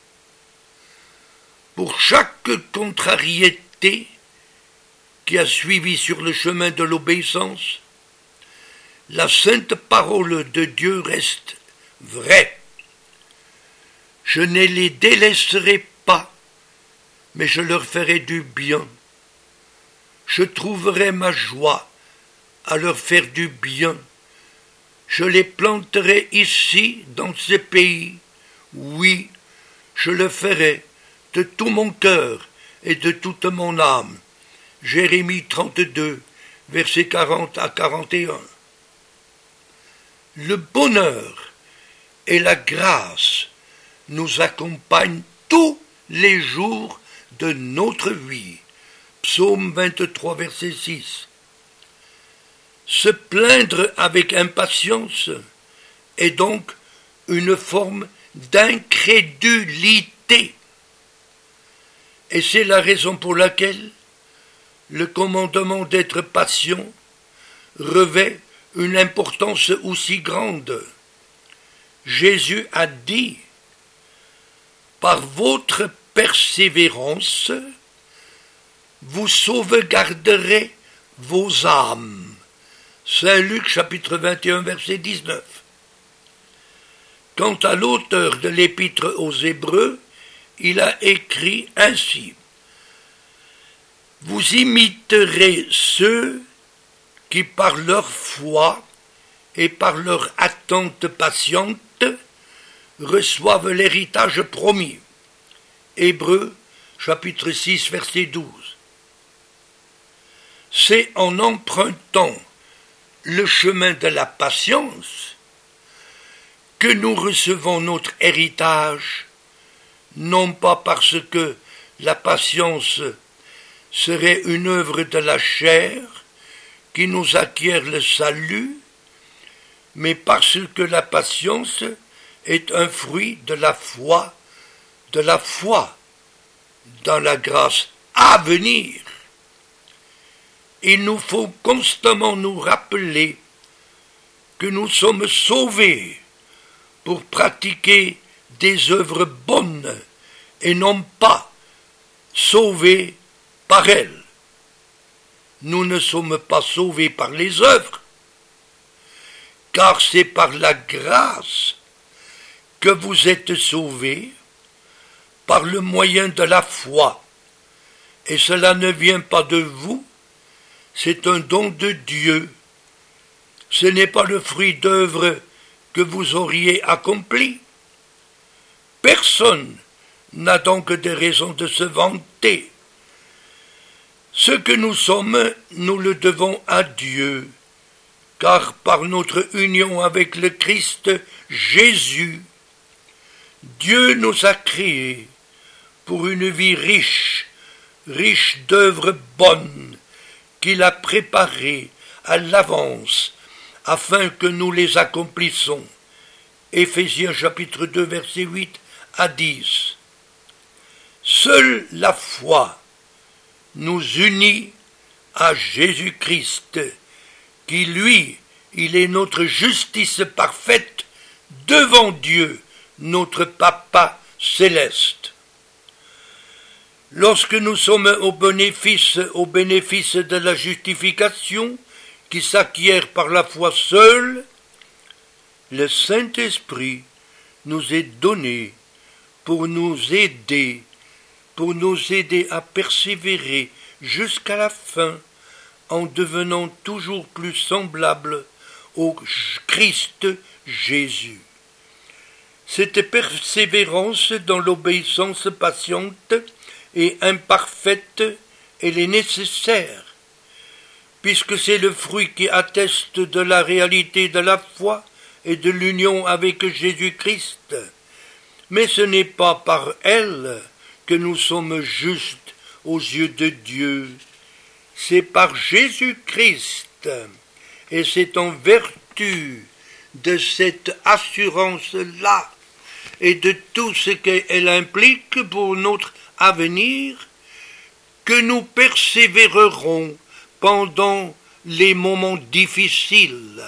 Pour chaque contrariété qui a suivi sur le chemin de l'obéissance, la sainte parole de Dieu reste vraie. Je ne les délaisserai pas, mais je leur ferai du bien. Je trouverai ma joie à leur faire du bien. Je les planterai ici, dans ce pays. Oui, je le ferai de tout mon cœur et de toute mon âme. Jérémie trente-deux, versets quarante à quarante et un. Le bonheur et la grâce nous accompagnent tous les jours de notre vie. Psaume vingt-trois, verset six. Se plaindre avec impatience est donc une forme d'incrédulité. Et c'est la raison pour laquelle le commandement d'être patient revêt une importance aussi grande. Jésus a dit, par votre persévérance, vous sauvegarderez vos âmes. Saint Luc chapitre vingt et un verset dix-neuf. Quant à l'auteur de l'épître aux Hébreux, il a écrit ainsi. Vous imiterez ceux qui par leur foi et par leur attente patiente reçoivent l'héritage promis. Hébreux chapitre six verset douze. C'est en empruntant le chemin de la patience que nous recevons notre héritage, non pas parce que la patience serait une œuvre de la chair qui nous acquiert le salut, mais parce que la patience est un fruit de la foi, de la foi dans la grâce à venir. Il nous faut constamment nous rappeler que nous sommes sauvés pour pratiquer des œuvres bonnes et non pas sauvés par elles. Nous ne sommes pas sauvés par les œuvres, car c'est par la grâce que vous êtes sauvés par le moyen de la foi. Et cela ne vient pas de vous, c'est un don de Dieu. Ce n'est pas le fruit d'œuvres que vous auriez accomplies. Personne n'a donc des raisons de se vanter. Ce que nous sommes, nous le devons à Dieu, car par notre union avec le Christ Jésus, Dieu nous a créés pour une vie riche, riche d'œuvres bonnes, qu'il a préparées à l'avance, afin que nous les accomplissions. Éphésiens chapitre deux, versets huit à dix. Seule la foi nous unit à Jésus-Christ, qui lui, il est notre justice parfaite devant Dieu, notre Papa céleste. Lorsque nous sommes au bénéfice, au bénéfice de la justification, qui s'acquiert par la foi seule, le Saint-Esprit nous est donné pour nous aider, pour nous aider à persévérer jusqu'à la fin, en devenant toujours plus semblable au Christ Jésus. Cette persévérance dans l'obéissance patiente et imparfaite, elle est nécessaire, puisque c'est le fruit qui atteste de la réalité de la foi et de l'union avec Jésus-Christ. Mais ce n'est pas par elle que nous sommes justes aux yeux de Dieu. C'est par Jésus-Christ, et c'est en vertu de cette assurance-là et de tout ce qu'elle implique pour notre avenir que nous persévérerons pendant les moments difficiles.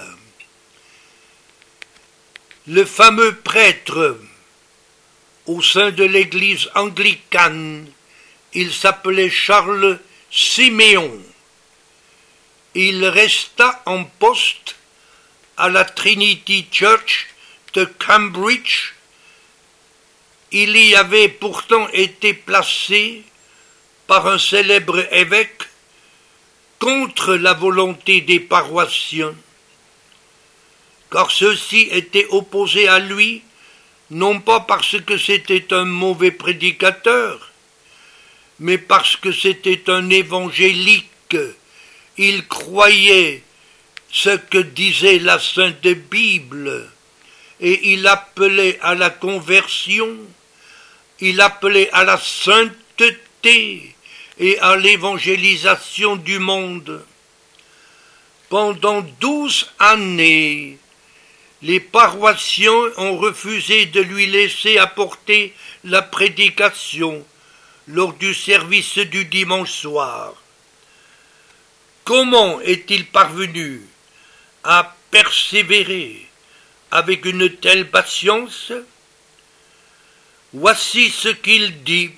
Le fameux prêtre au sein de l'église anglicane, il s'appelait Charles Siméon. Il resta en poste à la Trinity Church de Cambridge. Il y avait pourtant été placé par un célèbre évêque contre la volonté des paroissiens, car ceux-ci étaient opposés à lui, non pas parce que c'était un mauvais prédicateur, mais parce que c'était un évangélique. Il croyait ce que disait la Sainte Bible, et il appelait à la conversion, il appelait à la sainteté et à l'évangélisation du monde. Pendant douze années, les paroissiens ont refusé de lui laisser apporter la prédication lors du service du dimanche soir. Comment est-il parvenu à persévérer avec une telle patience? Voici ce qu'il dit.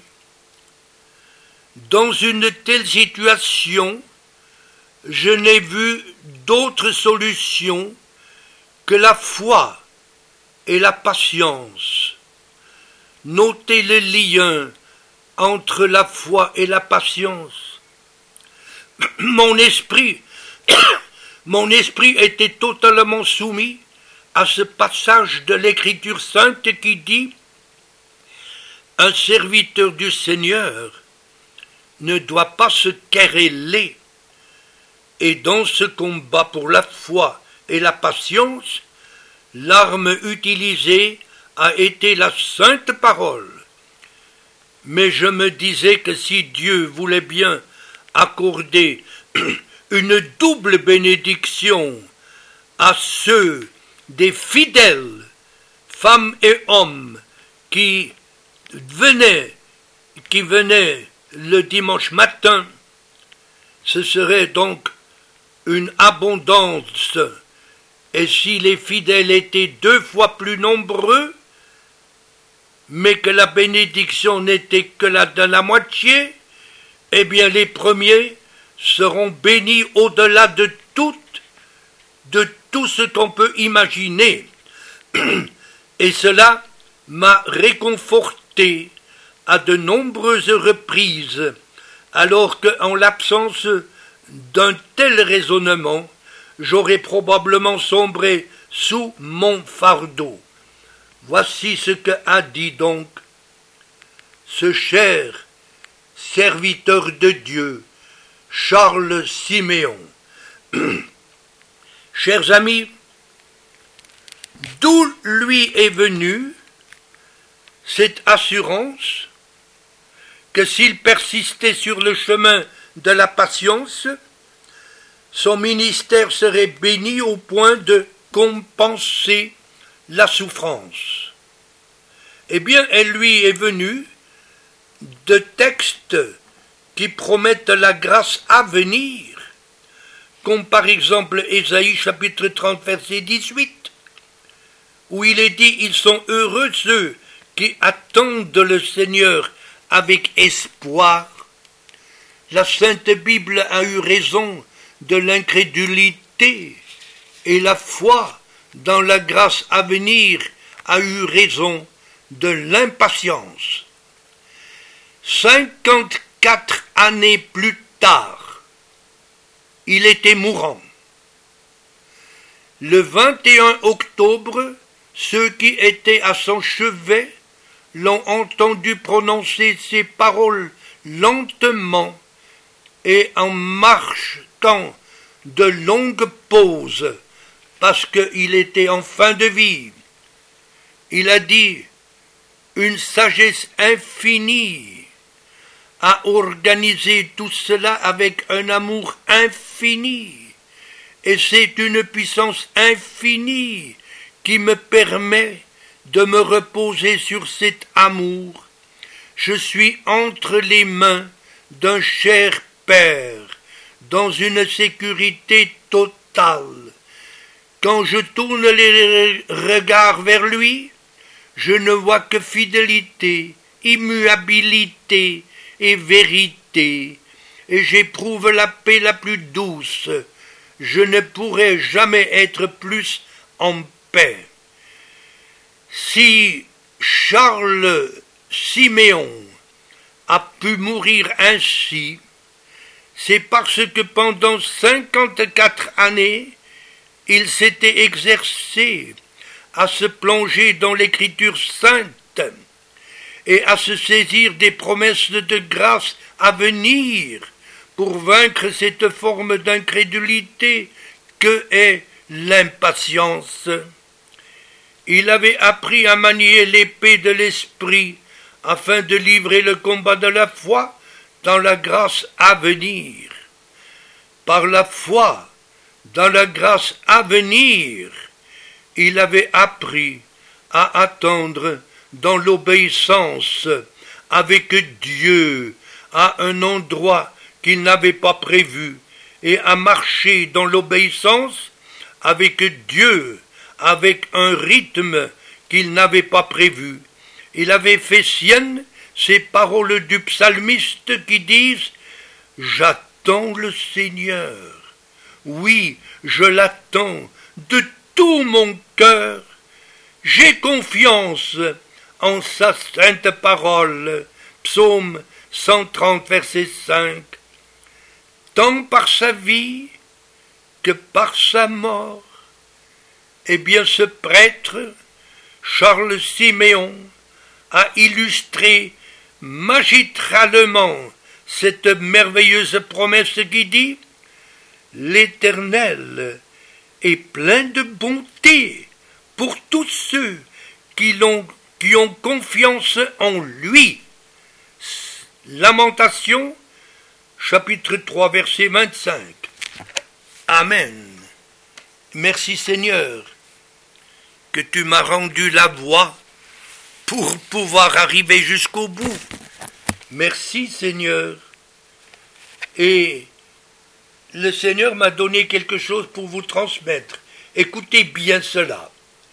Dans une telle situation, je n'ai vu d'autre solution que la foi et la patience. Notez le lien entre la foi et la patience. Mon esprit, mon esprit était totalement soumis à ce passage de l'Écriture sainte qui dit « Un serviteur du Seigneur ne doit pas se quereller. » Et dans ce combat pour la foi et la patience, l'arme utilisée a été la sainte parole. Mais je me disais que si Dieu voulait bien accorder une double bénédiction à ceux des fidèles, femmes et hommes, qui venaient, qui venaient le dimanche matin, ce serait donc une abondance. Et si les fidèles étaient deux fois plus nombreux, mais que la bénédiction n'était que la de la moitié, eh bien les premiers seront bénis au-delà de tout, de tout ce qu'on peut imaginer. Et cela m'a réconforté à de nombreuses reprises, alors qu'en l'absence d'un tel raisonnement, j'aurais probablement sombré sous mon fardeau. Voici ce que a dit donc ce cher serviteur de Dieu, Charles Siméon. Chers amis, d'où lui est venue cette assurance que s'il persistait sur le chemin de la patience, son ministère serait béni au point de compenser la souffrance? Eh bien, elle lui est venue de textes qui promettent la grâce à venir, comme par exemple Ésaïe chapitre trente verset dix-huit, où il est dit « Ils sont heureux ceux qui attendent le Seigneur avec espoir ». La Sainte Bible a eu raison de l'incrédulité, et la foi dans la grâce à venir a eu raison de l'impatience. Cinquante-quatre années plus tard, il était mourant. Le vingt et un octobre, ceux qui étaient à son chevet l'ont entendu prononcer ces paroles lentement et en marquant de longues pauses parce qu'il était en fin de vie. Il a dit une sagesse infinie a organisé tout cela avec un amour infini. Et c'est une puissance infinie qui me permet de me reposer sur cet amour. Je suis entre les mains d'un cher Père, dans une sécurité totale. Quand je tourne les regards vers lui, je ne vois que fidélité, immuabilité et vérité, et j'éprouve la paix la plus douce. Je ne pourrai jamais être plus en paix. Si Charles Siméon a pu mourir ainsi, c'est parce que pendant cinquante-quatre années, il s'était exercé à se plonger dans l'écriture sainte et à se saisir des promesses de grâce à venir pour vaincre cette forme d'incrédulité que est l'impatience. Il avait appris à manier l'épée de l'esprit afin de livrer le combat de la foi dans la grâce à venir. Par la foi dans la grâce à venir, il avait appris à attendre dans l'obéissance avec Dieu à un endroit qu'il n'avait pas prévu et à marcher dans l'obéissance avec Dieu avec un rythme qu'il n'avait pas prévu. Il avait fait sienne ces paroles du psalmiste qui disent « J'attends le Seigneur. Oui, je l'attends de tout mon cœur. J'ai confiance en sa sainte parole. » Psaume cent trente, verset cinq. Tant par sa vie que par sa mort. Eh bien, ce prêtre, Charles Siméon, a illustré magistralement cette merveilleuse promesse qui dit « L'Éternel est plein de bonté pour tous ceux qui, l'ont, qui ont confiance en lui. » Lamentation, chapitre trois, verset vingt-cinq. Amen. Merci Seigneur, que tu m'as rendu la voie pour pouvoir arriver jusqu'au bout. Merci Seigneur. Et le Seigneur m'a donné quelque chose pour vous transmettre. Écoutez bien cela.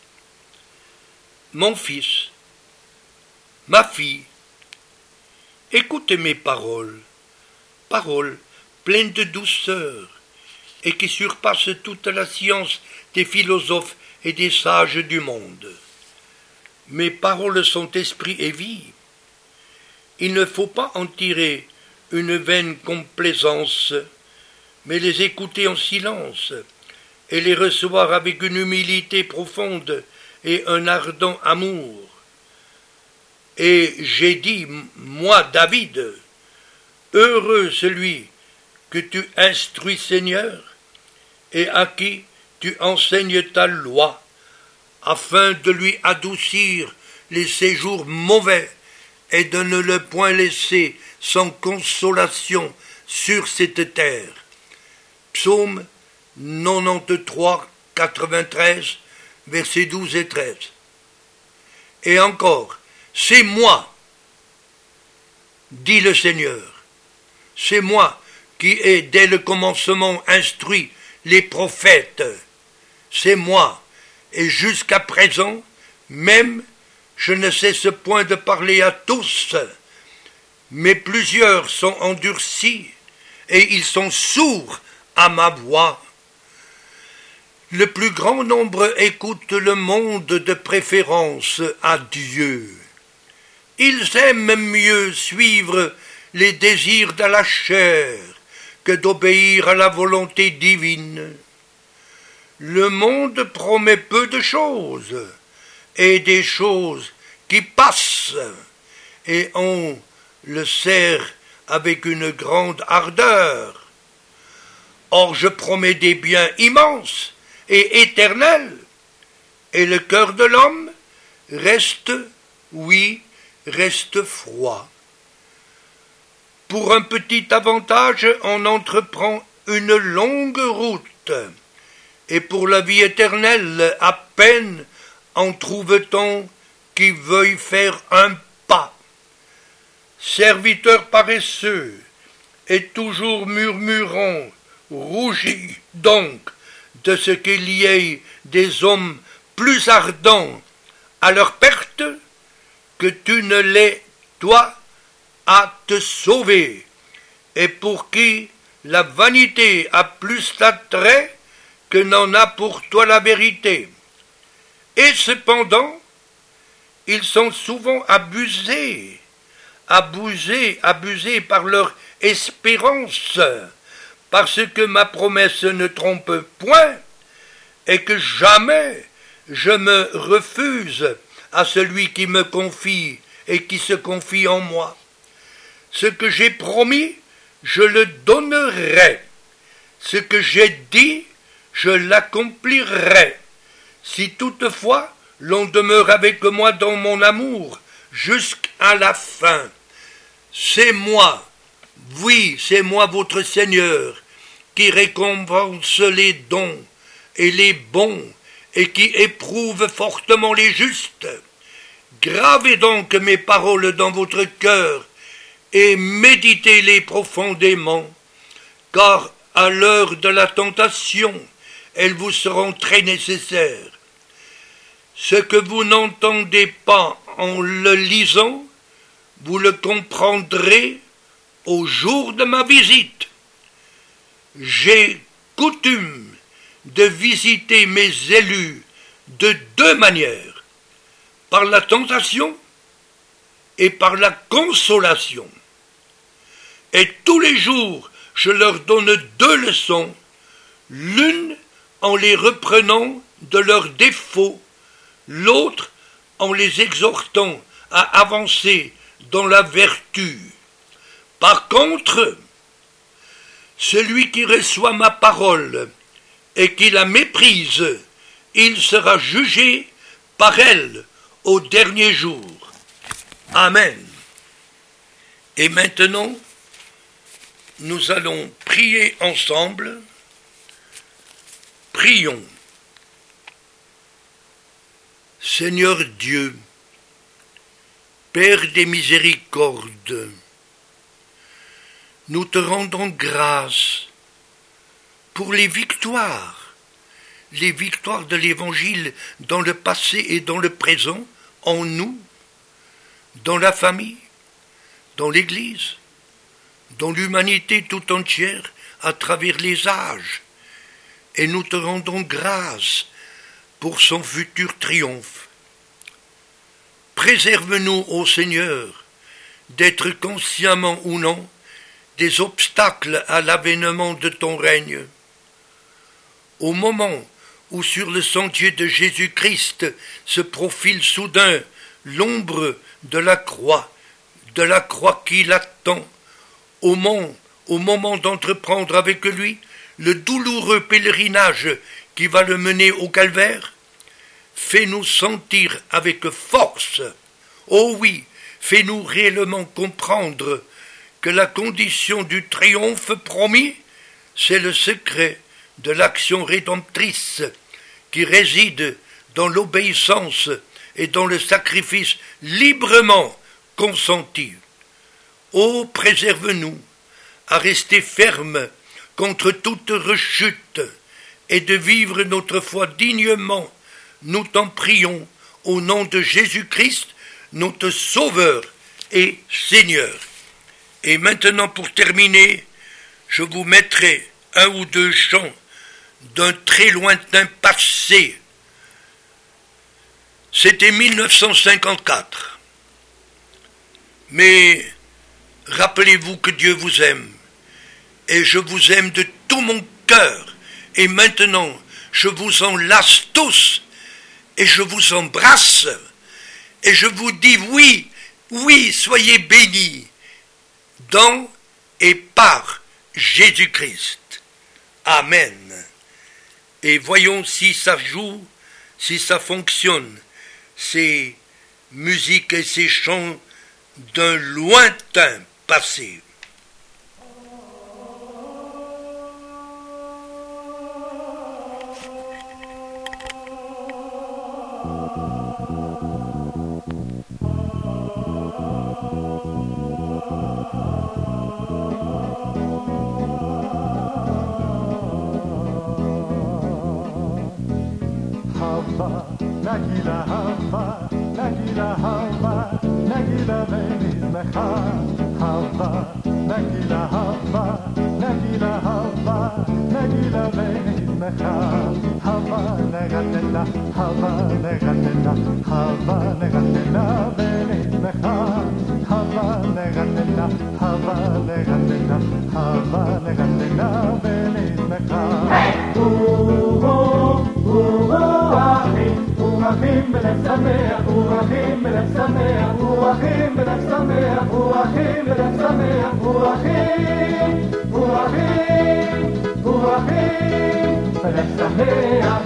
Mon fils, ma fille, écoutez mes paroles, paroles pleines de douceur et qui surpassent toute la science des philosophes et des sages du monde. Mes paroles sont esprit et vie. Il ne faut pas en tirer une vaine complaisance, mais les écouter en silence et les recevoir avec une humilité profonde et un ardent amour. Et j'ai dit, moi, David, heureux celui que tu instruis, Seigneur, et à qui tu enseignes ta loi, afin de lui adoucir les séjours mauvais et de ne le point laisser sans consolation sur cette terre. Psaume quatre-vingt-treize, quatre-vingt-treize, versets douze et treize. Et encore, c'est moi, dit le Seigneur, c'est moi qui ai dès le commencement instruit les prophètes, c'est moi, et jusqu'à présent, même, je ne cesse point de parler à tous, mais plusieurs sont endurcis, et ils sont sourds à ma voix. Le plus grand nombre écoute le monde de préférence à Dieu. Ils aiment mieux suivre les désirs de la chair que d'obéir à la volonté divine. Le monde promet peu de choses, et des choses qui passent, et on le sert avec une grande ardeur. Or je promets des biens immenses, et éternel, et le cœur de l'homme reste, oui, reste froid. Pour un petit avantage, on entreprend une longue route, et pour la vie éternelle, à peine en trouve-t-on qui veuille faire un pas. Serviteurs paresseux, et toujours murmurant, rougis donc de ce qu'il y ait des hommes plus ardents à leur perte que tu ne l'es, toi, à te sauver, et pour qui la vanité a plus d'attrait que n'en a pour toi la vérité. Et cependant, ils sont souvent abusés, abusés, abusés par leur espérance, parce que ma promesse ne trompe point, et que jamais je me refuse à celui qui me confie et qui se confie en moi. Ce que j'ai promis, je le donnerai. Ce que j'ai dit, je l'accomplirai. Si toutefois l'on demeure avec moi dans mon amour jusqu'à la fin, c'est moi, oui, c'est moi votre Seigneur, qui récompense les dons et les bons, et qui éprouve fortement les justes. Gravez donc mes paroles dans votre cœur, et méditez-les profondément, car à l'heure de la tentation, elles vous seront très nécessaires. Ce que vous n'entendez pas en le lisant, vous le comprendrez au jour de ma visite. J'ai coutume de visiter mes élus de deux manières, par la tentation et par la consolation. Et tous les jours, je leur donne deux leçons, l'une en les reprenant de leurs défauts, l'autre en les exhortant à avancer dans la vertu. Par contre, celui qui reçoit ma parole et qui la méprise, il sera jugé par elle au dernier jour. Amen. Et maintenant, nous allons prier ensemble. Prions. Seigneur Dieu, Père des miséricordes, nous te rendons grâce pour les victoires, les victoires de l'Évangile dans le passé et dans le présent, en nous, dans la famille, dans l'Église, dans l'humanité tout entière, à travers les âges. Et nous te rendons grâce pour son futur triomphe. Préserve-nous, ô Seigneur, d'être consciemment ou non des obstacles à l'avènement de ton règne. Au moment où sur le sentier de Jésus-Christ se profile soudain l'ombre de la croix, de la croix qui l'attend, au moment, au moment d'entreprendre avec lui le douloureux pèlerinage qui va le mener au calvaire, fais-nous sentir avec force, oh oui, fais-nous réellement comprendre que la condition du triomphe promis, c'est le secret de l'action rédemptrice qui réside dans l'obéissance et dans le sacrifice librement consenti. Ô préserve-nous à rester fermes contre toute rechute et de vivre notre foi dignement, nous t'en prions au nom de Jésus-Christ, notre Sauveur et Seigneur. Et maintenant, pour terminer, je vous mettrai un ou deux chants d'un très lointain passé. C'était mille neuf cent cinquante-quatre. Mais rappelez-vous que Dieu vous aime, et je vous aime de tout mon cœur, et maintenant je vous enlace tous, et je vous embrasse, et je vous dis oui, oui, soyez bénis, dans et par Jésus-Christ. Amen. et voyons si ça joue, si ça fonctionne, ces musiques et ces chants d'un lointain passé. נגילה הווה, נגילה הווה, נגילה ונזנחה הווה, נגילה הווה, נגילה הווה, נגילה ונזנחה הווה נגננה, הווה נגננה, הווה נגננה ונזנחה הווה נגננה, הווה נגננה, הווה נגננה ונזנחה רוחים בלב שמח, רוחים בלב שמח, רוחים בלב שמח, רוחים בלב שמח, רוחים, רוחים, רוחים בלב שמח.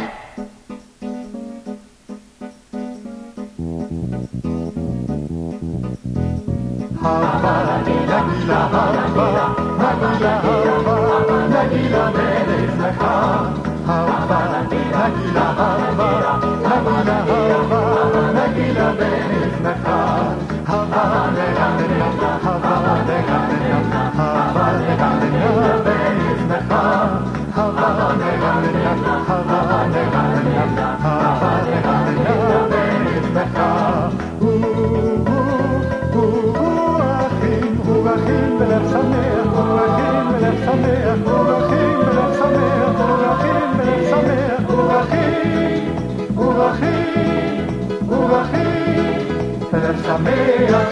הווה, נגילה הווה, נגילה הווה, נגילה ונזנחה הווה, נגילה הווה, נגילה הווה, נגילה ונזנחה הווה נגננה, הווה נגננה, הווה נגננה ונזנחה הווה נגננה, הווה נגננה, הווה נגננה ונזנחה רוחים, רוחים בלב שמח, רוחים בלב שמח, רוחים בלב שמח, רוחים בלב שמח, רוחים, רוחים, רוחים בלב שמח.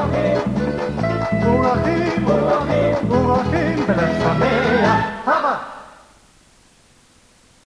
Urachim, urachim, urachim, urachim,